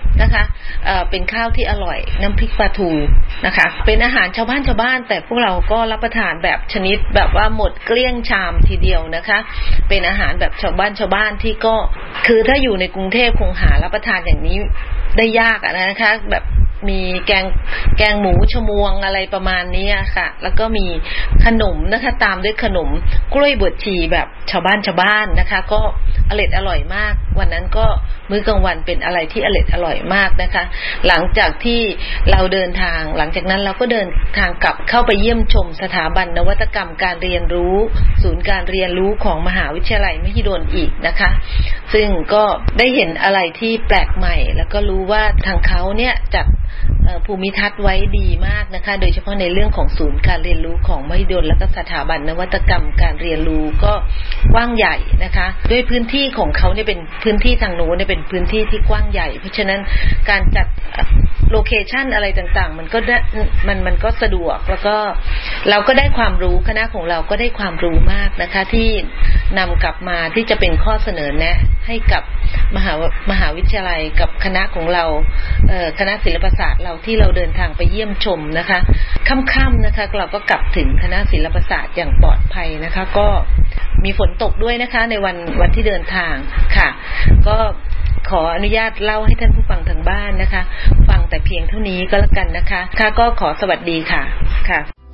นะคะเอ่อเป็นข้าวที่อร่อยน้ำพริกปลาทูนะคะเป็นอาหารชาวบ้านชาวบ้านแต่พวกเราก็รับประทานแบบชนิดแบบว่าหมดเกลี้ยงชามทีเดียวนะคะเป็นอาหารแบบชาวบ้านชาวบ้านที่ก็คือถ้าอยู่ในกรุงเทพคงหารับประทานอย่างนี้ได้ยากอะนะคะแบบมีแกงแกงหมูชมวงอะไรประมาณนี้ค่ะแล้วก็มีขนมนะคะตามด้วยขนมกล้วยบวชชีแบบชาวบ้านชาวบ้านนะคะก็อร่อยอร่อยมากวันนั้นก็มื้อกลางวันเป็นอะไรที่อร่อยอร่อยมากนะคะหลังจากที่เราเดินทางหลังจากนั้นเราก็เดินทางกลับเข้าไปเยี่ยมชมสถาบันนวัตกรรมการเรียนรู้ศูนย์การเรียนรู้ของมหาวิทยาลัยมหิดลอีกนะคะซึ่งก็ได้เห็นอะไรที่แปลกใหม่แล้วก็รู้ว่าทางเขาเนี่ยจัดภูมิทัศน์ไว้ดีมากนะคะโดยเฉพาะในเรื่องของศูนย์การเรียนรู้ของมหิดลและก็สถาบันนวัตกรรมการเรียนรู้ก็กว้างใหญ่นะคะด้วยพื้นที่ของเขาเนี่ยเป็นพื้นที่ทางโน้นเนี่ยเป็นพื้นที่ที่กว้างใหญ่เพราะฉะนั้นการจัดโลเคชั่นอะไรต่างๆมันก็มันมันก็สะดวกแล้วก็เราก็ได้ความรู้คณะของเราก็ได้ความรู้มากนะคะที่นำกลับมาที่จะเป็นข้อเสนอแนะให้กับมหามหาวิทยาลัยกับคณะของเราเอ่อคณะศิลปศาสตร์เราที่เราเดินทางไปเยี่ยมชมนะคะค่ำๆนะคะเราก็กลับถึงคณะศิลปศาสตร์อย่างปลอดภัยนะคะก็มีฝนตกด้วยนะคะในวันวันที่เดินทางค่ะก็ขออนุญาตเล่าให้ท่านผู้ฟังทางบ้านนะคะฟังแต่เพียงเท่านี้ก็แล้วกันนะคะค่ะก็ขอสวัสดีค่ะค่ะ